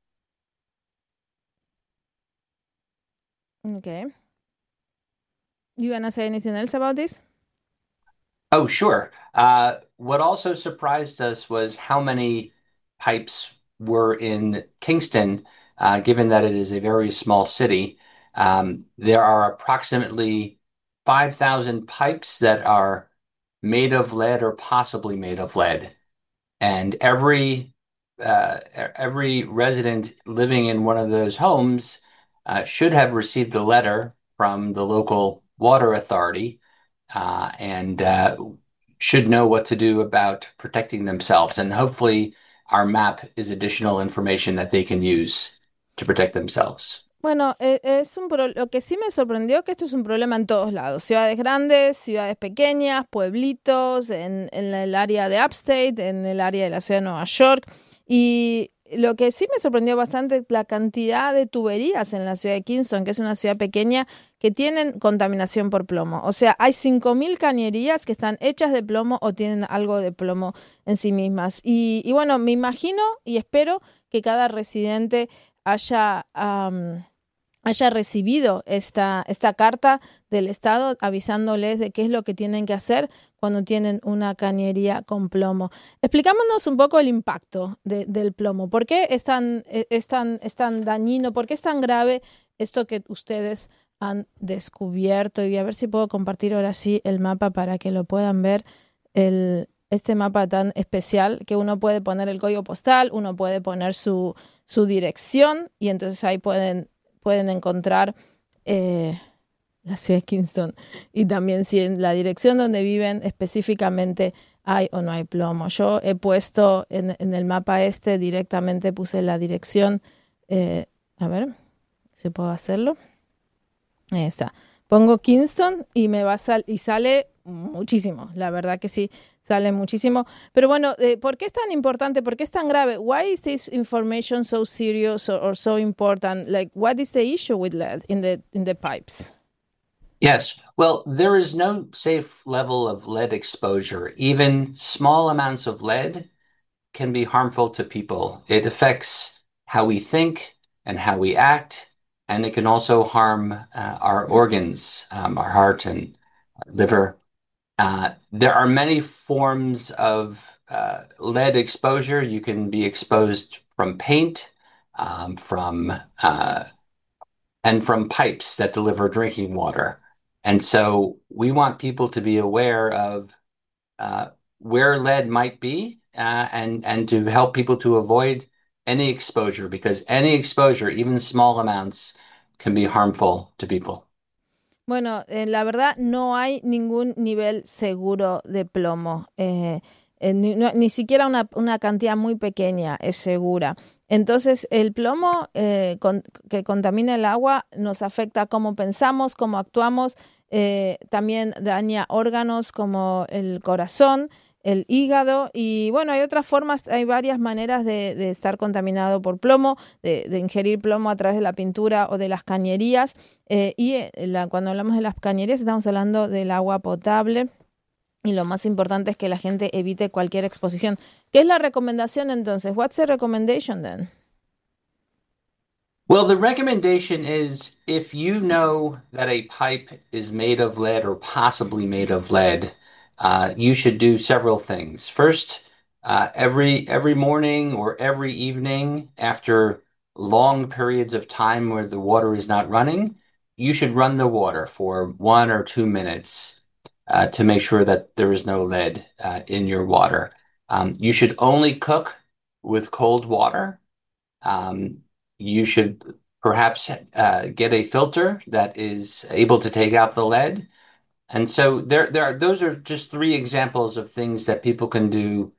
Okay. You want to say anything else about this? Oh, sure. What also surprised us was how many pipes were in Kingston, given that it is a very small city. There are approximately 5,000 pipes that are made of lead or possibly made of lead. And every resident living in one of those homes should have received a letter from the local water authority and should know what to do about protecting themselves. And hopefully our map is additional information that they can use to protect themselves. Bueno, lo que sí me sorprendió que esto es un problema en todos lados. Ciudades grandes, ciudades pequeñas, pueblitos, en el área de Upstate, en el área de la ciudad de Nueva York. Y lo que sí me sorprendió bastante es la cantidad de tuberías en la ciudad de Kingston, que es una ciudad pequeña, que tienen contaminación por plomo. O sea, hay 5.000 cañerías que están hechas de plomo o tienen algo de plomo en sí mismas. Y bueno, me imagino y espero que cada residente haya recibido esta carta del Estado avisándoles de qué es lo que tienen que hacer cuando tienen una cañería con plomo. Explicámonos un poco el impacto del plomo. ¿Por qué es tan dañino? ¿Por qué es tan grave esto que ustedes han descubierto, y voy a ver si puedo compartir ahora sí el mapa para que lo puedan ver, este mapa tan especial que uno puede poner el código postal, uno puede poner su dirección y entonces ahí pueden encontrar la ciudad de Kingston y también si en la dirección donde viven específicamente hay o no hay plomo. Yo he puesto en el mapa directamente puse la dirección, a ver si puedo hacerlo. Ahí está. Pongo Kingston y me va y sale muchísimo. La verdad que sí, sale muchísimo. Pero bueno, ¿por qué es tan importante? ¿Por qué es tan grave? Why is this information so serious or so important? Like, what is the issue with lead in the pipes? Yes, well, there is no safe level of lead exposure. Even small amounts of lead can be harmful to people. It affects how we think and how we act, and it can also harm our organs, our heart and liver. There are many forms of lead exposure. You can be exposed from paint, from and from pipes that deliver drinking water. And so we want people to be aware of where lead might be and to help people to avoid any exposure because any exposure, even small amounts, can be harmful to people. Bueno, la verdad no hay ningún nivel seguro de plomo. Ni siquiera una cantidad muy pequeña es segura. Entonces, el plomo que contamina el agua nos afecta cómo pensamos, cómo actuamos, también daña órganos como el corazón, el hígado y bueno, hay otras formas, hay varias maneras de estar contaminado por plomo, de ingerir plomo a través de la pintura o de las cañerías cuando hablamos de las cañerías estamos hablando del agua potable. Y lo más importante es que la gente evite cualquier exposición. ¿Qué es la recomendación entonces? What's the recommendation then? Well, the recommendation is if you know that a pipe is made of lead or possibly made of lead, you should do several things. First, every morning or every evening after long periods of time where the water is not running, you should run the water for 1 or 2 minutes. To make sure that there is no lead in your water. You should only cook with cold water. You should perhaps get a filter that is able to take out the lead. And so those are just 3 examples of things that people can do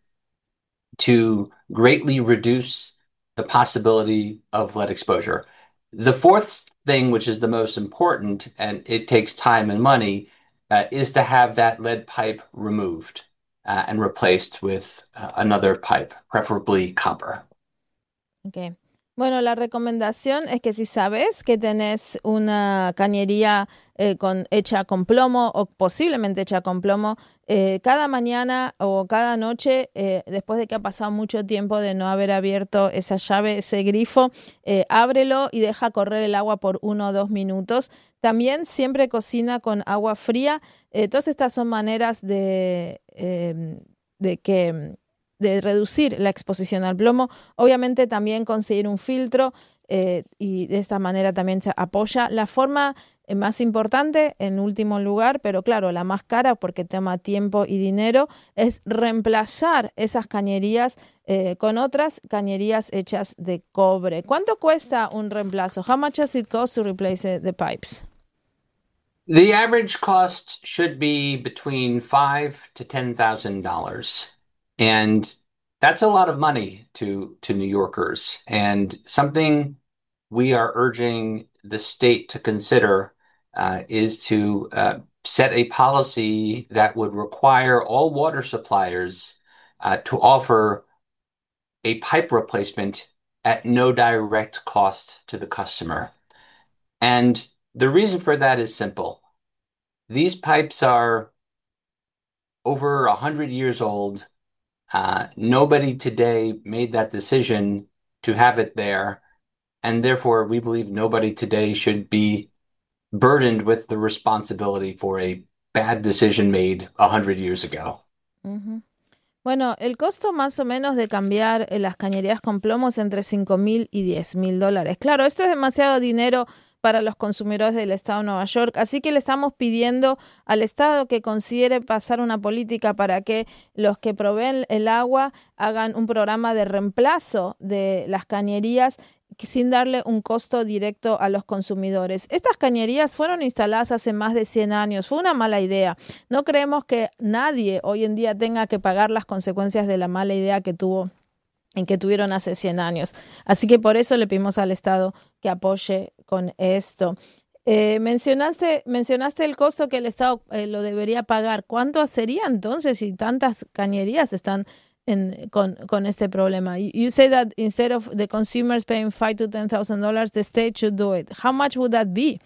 to greatly reduce the possibility of lead exposure. The fourth thing, which is the most important, and it takes time and money, is to have that lead pipe removed and replaced with another pipe, preferably copper. Okay. Bueno, la recomendación es que si sabes que tenés una cañería hecha con plomo o posiblemente hecha con plomo, cada mañana o cada noche, después de que ha pasado mucho tiempo de no haber abierto esa llave, ese grifo, ábrelo y deja correr el agua por 1 o 2 minutos. También siempre cocina con agua fría. Todas estas son maneras de reducir la exposición al plomo. Obviamente también conseguir un filtro y de esta manera también se apoya. La forma más importante, en último lugar, pero claro, la más cara porque toma tiempo y dinero, es reemplazar esas cañerías con otras cañerías hechas de cobre. ¿Cuánto cuesta un reemplazo? How much does it cost to replace the pipes? The average cost should be between $5,000 to $10,000. And that's a lot of money to New Yorkers, and something we are urging the state to consider is to set a policy that would require all water suppliers to offer a pipe replacement at no direct cost to the customer. And the reason for that is simple. These pipes are over 100 years old. Nobody today made that decision to have it there, and therefore we believe nobody today should be burdened with the responsibility for a bad decision made 100 years ago. Uh-huh. Bueno, el costo más o menos de cambiar las cañerías con plomo es entre $5,000 y $10,000. Claro, esto es demasiado dinero para los consumidores del estado de Nueva York. Así que le estamos pidiendo al estado que considere pasar una política para que los que proveen el agua hagan un programa de reemplazo de las cañerías sin darle un costo directo a los consumidores. Estas cañerías fueron instaladas hace más de 100 años. Fue una mala idea. No creemos que nadie hoy en día tenga que pagar las consecuencias de la mala idea que tuvieron hace 100 años. Así que por eso le pedimos al Estado que apoye con esto. Mencionaste el costo que el Estado lo debería pagar. ¿Cuánto sería entonces si tantas cañerías están con este problema? You say that instead of the consumers paying $5,000 to $10,000, the state should do it. How much would that be?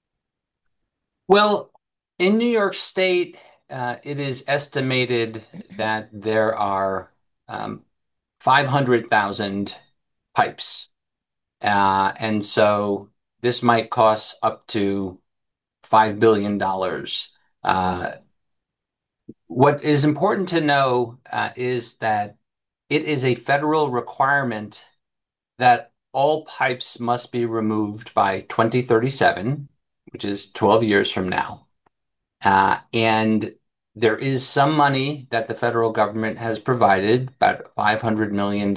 Well, in New York State, it is estimated that there are 500,000 pipes. And so this might cost up to $5 billion. What is important to know is that it is a federal requirement that all pipes must be removed by 2037, which is 12 years from now. And there is some money that the federal government has provided, about $500 million.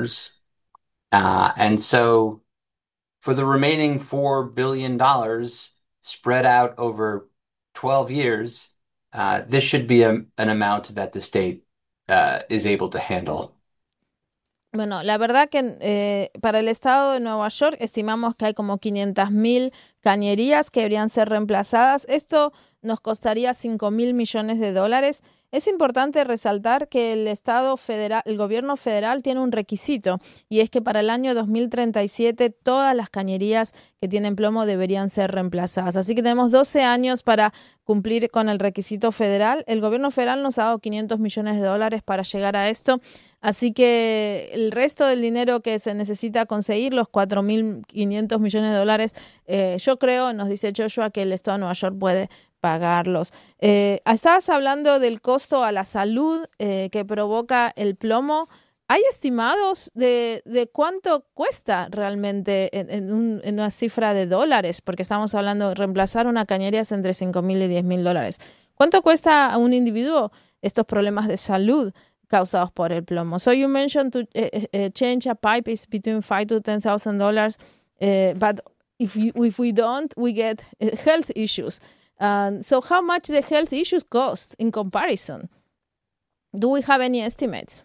And so for the remaining $4 billion spread out over 12 years, this should be an amount that the state is able to handle. Bueno, la verdad que para el estado de Nueva York estimamos que hay como 500.000 cañerías que deberían ser reemplazadas. Esto nos costaría $5,000 millones. Es importante resaltar que el gobierno federal tiene un requisito, y es que para el año 2037 todas las cañerías que tienen plomo deberían ser reemplazadas. Así que tenemos 12 años para cumplir con el requisito federal. El gobierno federal nos ha dado $500 millones para llegar a esto. Así que el resto del dinero que se necesita conseguir, los $4.500 millones, yo creo, nos dice Joshua, que el estado de Nueva York puede pagarlos. Estabas hablando del costo a la salud que provoca el plomo. ¿Hay estimados de cuánto cuesta realmente en una cifra de dólares? Porque estamos hablando de reemplazar una cañería es entre $5,000 y $10,000. ¿Cuánto cuesta a un individuo estos problemas de salud causados por el plomo? So you mentioned to change a pipe is between $5,000 to $10,000, but if we don't, we get health issues. So how much the health issues cost in comparison? Do we have any estimates?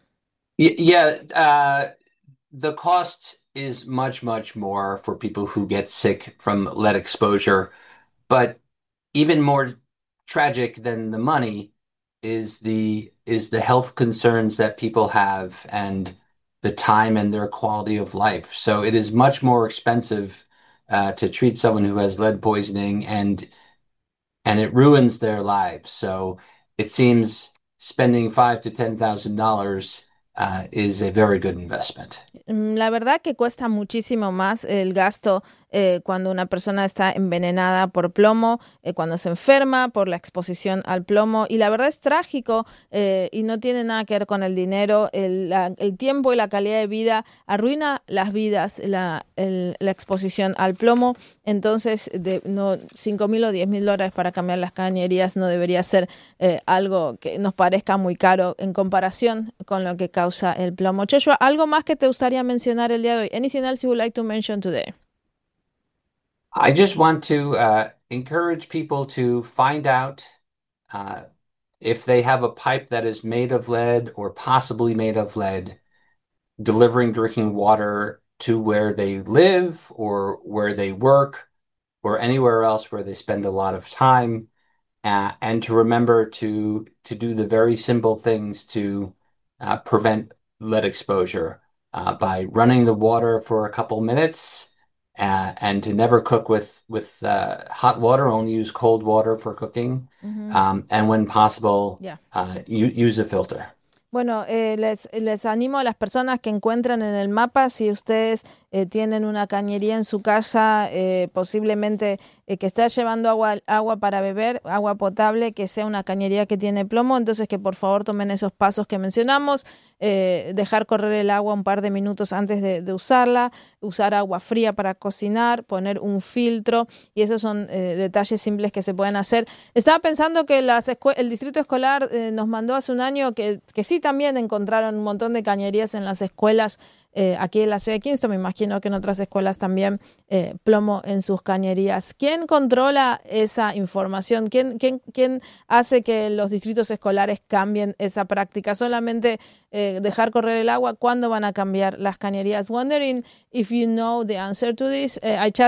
Yeah, the cost is much, much more for people who get sick from lead exposure. But even more tragic than the money is the health concerns that people have and the time and their quality of life. So it is much more expensive to treat someone who has lead poisoning, and it ruins their lives. So it seems spending $5,000 to $10,000 is a very good investment. La verdad que cuesta muchísimo más el gasto cuando una persona está envenenada por plomo, cuando se enferma por la exposición al plomo. Y la verdad es trágico y no tiene nada que ver con el dinero. El tiempo y la calidad de vida arruina las vidas, la exposición al plomo. Entonces, $5,000 o $10,000 para cambiar las cañerías no debería ser algo que nos parezca muy caro en comparación con lo que causa el plomo. Joshua, ¿algo más que te gustaría mencionar el día de hoy? Anything else you would like to mention today? I just want to encourage people to find out if they have a pipe that is made of lead or possibly made of lead, delivering drinking water to where they live or where they work or anywhere else where they spend a lot of time, and to remember to do the very simple things to prevent lead exposure by running the water for a couple minutes. And to never cook with hot water, only use cold water for cooking. And when possible, use a filter. Bueno, les animo a las personas que encuentran en el mapa, si ustedes tienen una cañería en su casa, posiblemente que esté llevando agua para beber, agua potable, que sea una cañería que tiene plomo, entonces que por favor tomen esos pasos que mencionamos, dejar correr el agua un par de minutos antes de usarla, usar agua fría para cocinar, poner un filtro, y esos son detalles simples que se pueden hacer. Estaba pensando que el distrito escolar nos mandó hace un año que sí también encontraron un montón de cañerías en las escuelas aquí en la ciudad de Kingston. Me imagino que en otras escuelas también plomo en sus cañerías. ¿Quién controla esa información? ¿Quién hace que los distritos escolares cambien esa práctica? ¿Solamente dejar correr el agua? ¿Cuándo van a cambiar las cañerías? Wondering if you know the answer to this.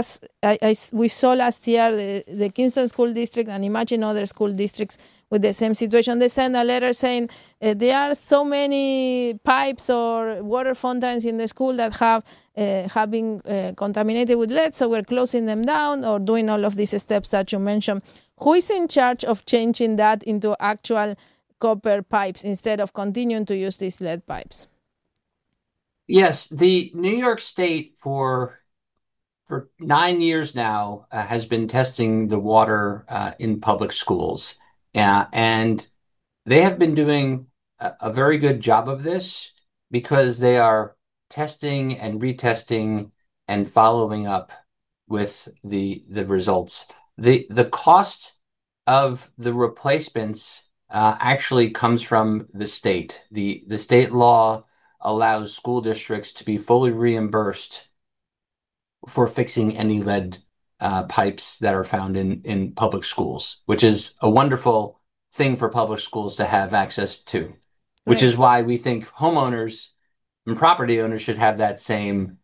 We saw last year the Kingston School District, and imagine other school districts with the same situation. They sent a letter saying there are so many pipes or water fountains in the school that have been contaminated with lead, so we're closing them down or doing all of these steps that you mentioned. Who is in charge of changing that into actual copper pipes instead of continuing to use these lead pipes? Yes, the New York State for 9 years now has been testing the water in public schools. And they have been doing a very good job of this because they are testing and retesting and following up with the results. The cost of the replacements actually comes from the state. The state law allows school districts to be fully reimbursed for fixing any lead pipes that are found in public schools, which is a wonderful thing for public schools to have access to, which is why we think homeowners and property owners should have that same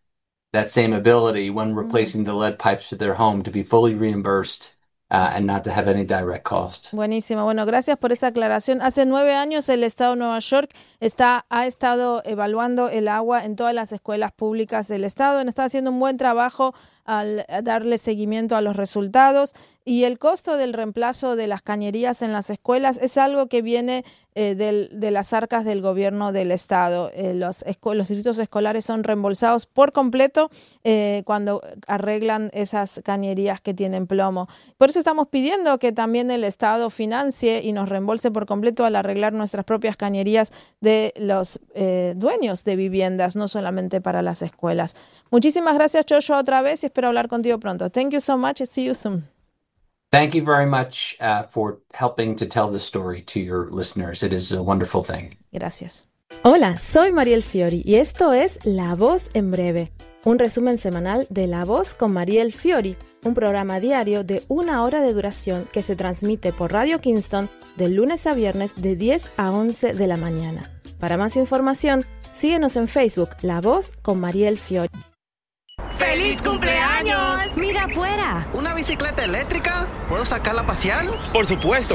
ability when replacing the lead pipes to their home to be fully reimbursed and not to have any direct cost. Buenísimo. Bueno, gracias por esa aclaración. Hace 9 años el Estado de Nueva York ha estado evaluando el agua en todas las escuelas públicas del Estado. Está haciendo un buen trabajo al darle seguimiento a los resultados, y el costo del reemplazo de las cañerías en las escuelas es algo que viene de las arcas del gobierno del Estado. Los distritos escolares son reembolsados por completo cuando arreglan esas cañerías que tienen plomo. Por eso estamos pidiendo que también el Estado financie y nos reembolse por completo al arreglar nuestras propias cañerías de los dueños de viviendas, no solamente para las escuelas. Muchísimas gracias, Joshua, otra vez, y espero hablar contigo pronto. Thank you so much. See you soon. Thank you very much for helping to tell this story to your listeners. It is a wonderful thing. Gracias. Hola, soy Mariel Fiori y esto es La Voz en Breve, un resumen semanal de La Voz con Mariel Fiori, un programa diario de 1 hora de duración que se transmite por Radio Kingston de lunes a viernes de 10 a 11 de la mañana. Para más información, síguenos en Facebook, La Voz con Mariel Fiori. ¡Feliz cumpleaños! ¡Mira afuera! ¿Una bicicleta eléctrica? ¿Puedo sacarla a pasear? ¡Por supuesto!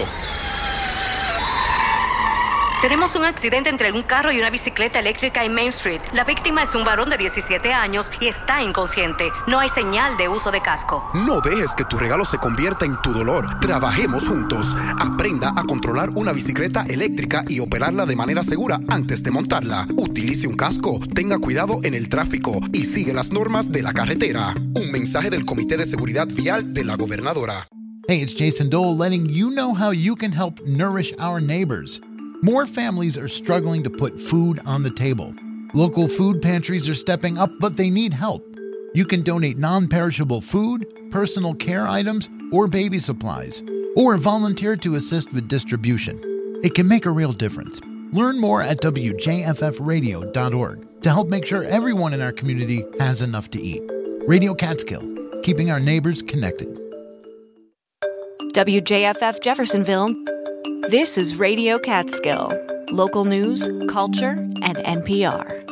Tenemos un accidente entre un carro y una bicicleta eléctrica en Main Street. La víctima es un varón de 17 años y está inconsciente. No hay señal de uso de casco. No dejes que tu regalo se convierta en tu dolor. Trabajemos juntos. Aprenda a controlar una bicicleta eléctrica y operarla de manera segura antes de montarla. Utilice un casco, tenga cuidado en el tráfico y sigue las normas de la carretera. Un mensaje del Comité de Seguridad Vial de la Gobernadora. Hey, it's Jason Dole letting you know how you can help nourish our neighbors. More families are struggling to put food on the table. Local food pantries are stepping up, but they need help. You can donate non-perishable food, personal care items, or baby supplies, or volunteer to assist with distribution. It can make a real difference. Learn more at wjffradio.org to help make sure everyone in our community has enough to eat. Radio Catskill, keeping our neighbors connected. WJFF Jeffersonville. This is Radio Catskill, local news, culture, and NPR.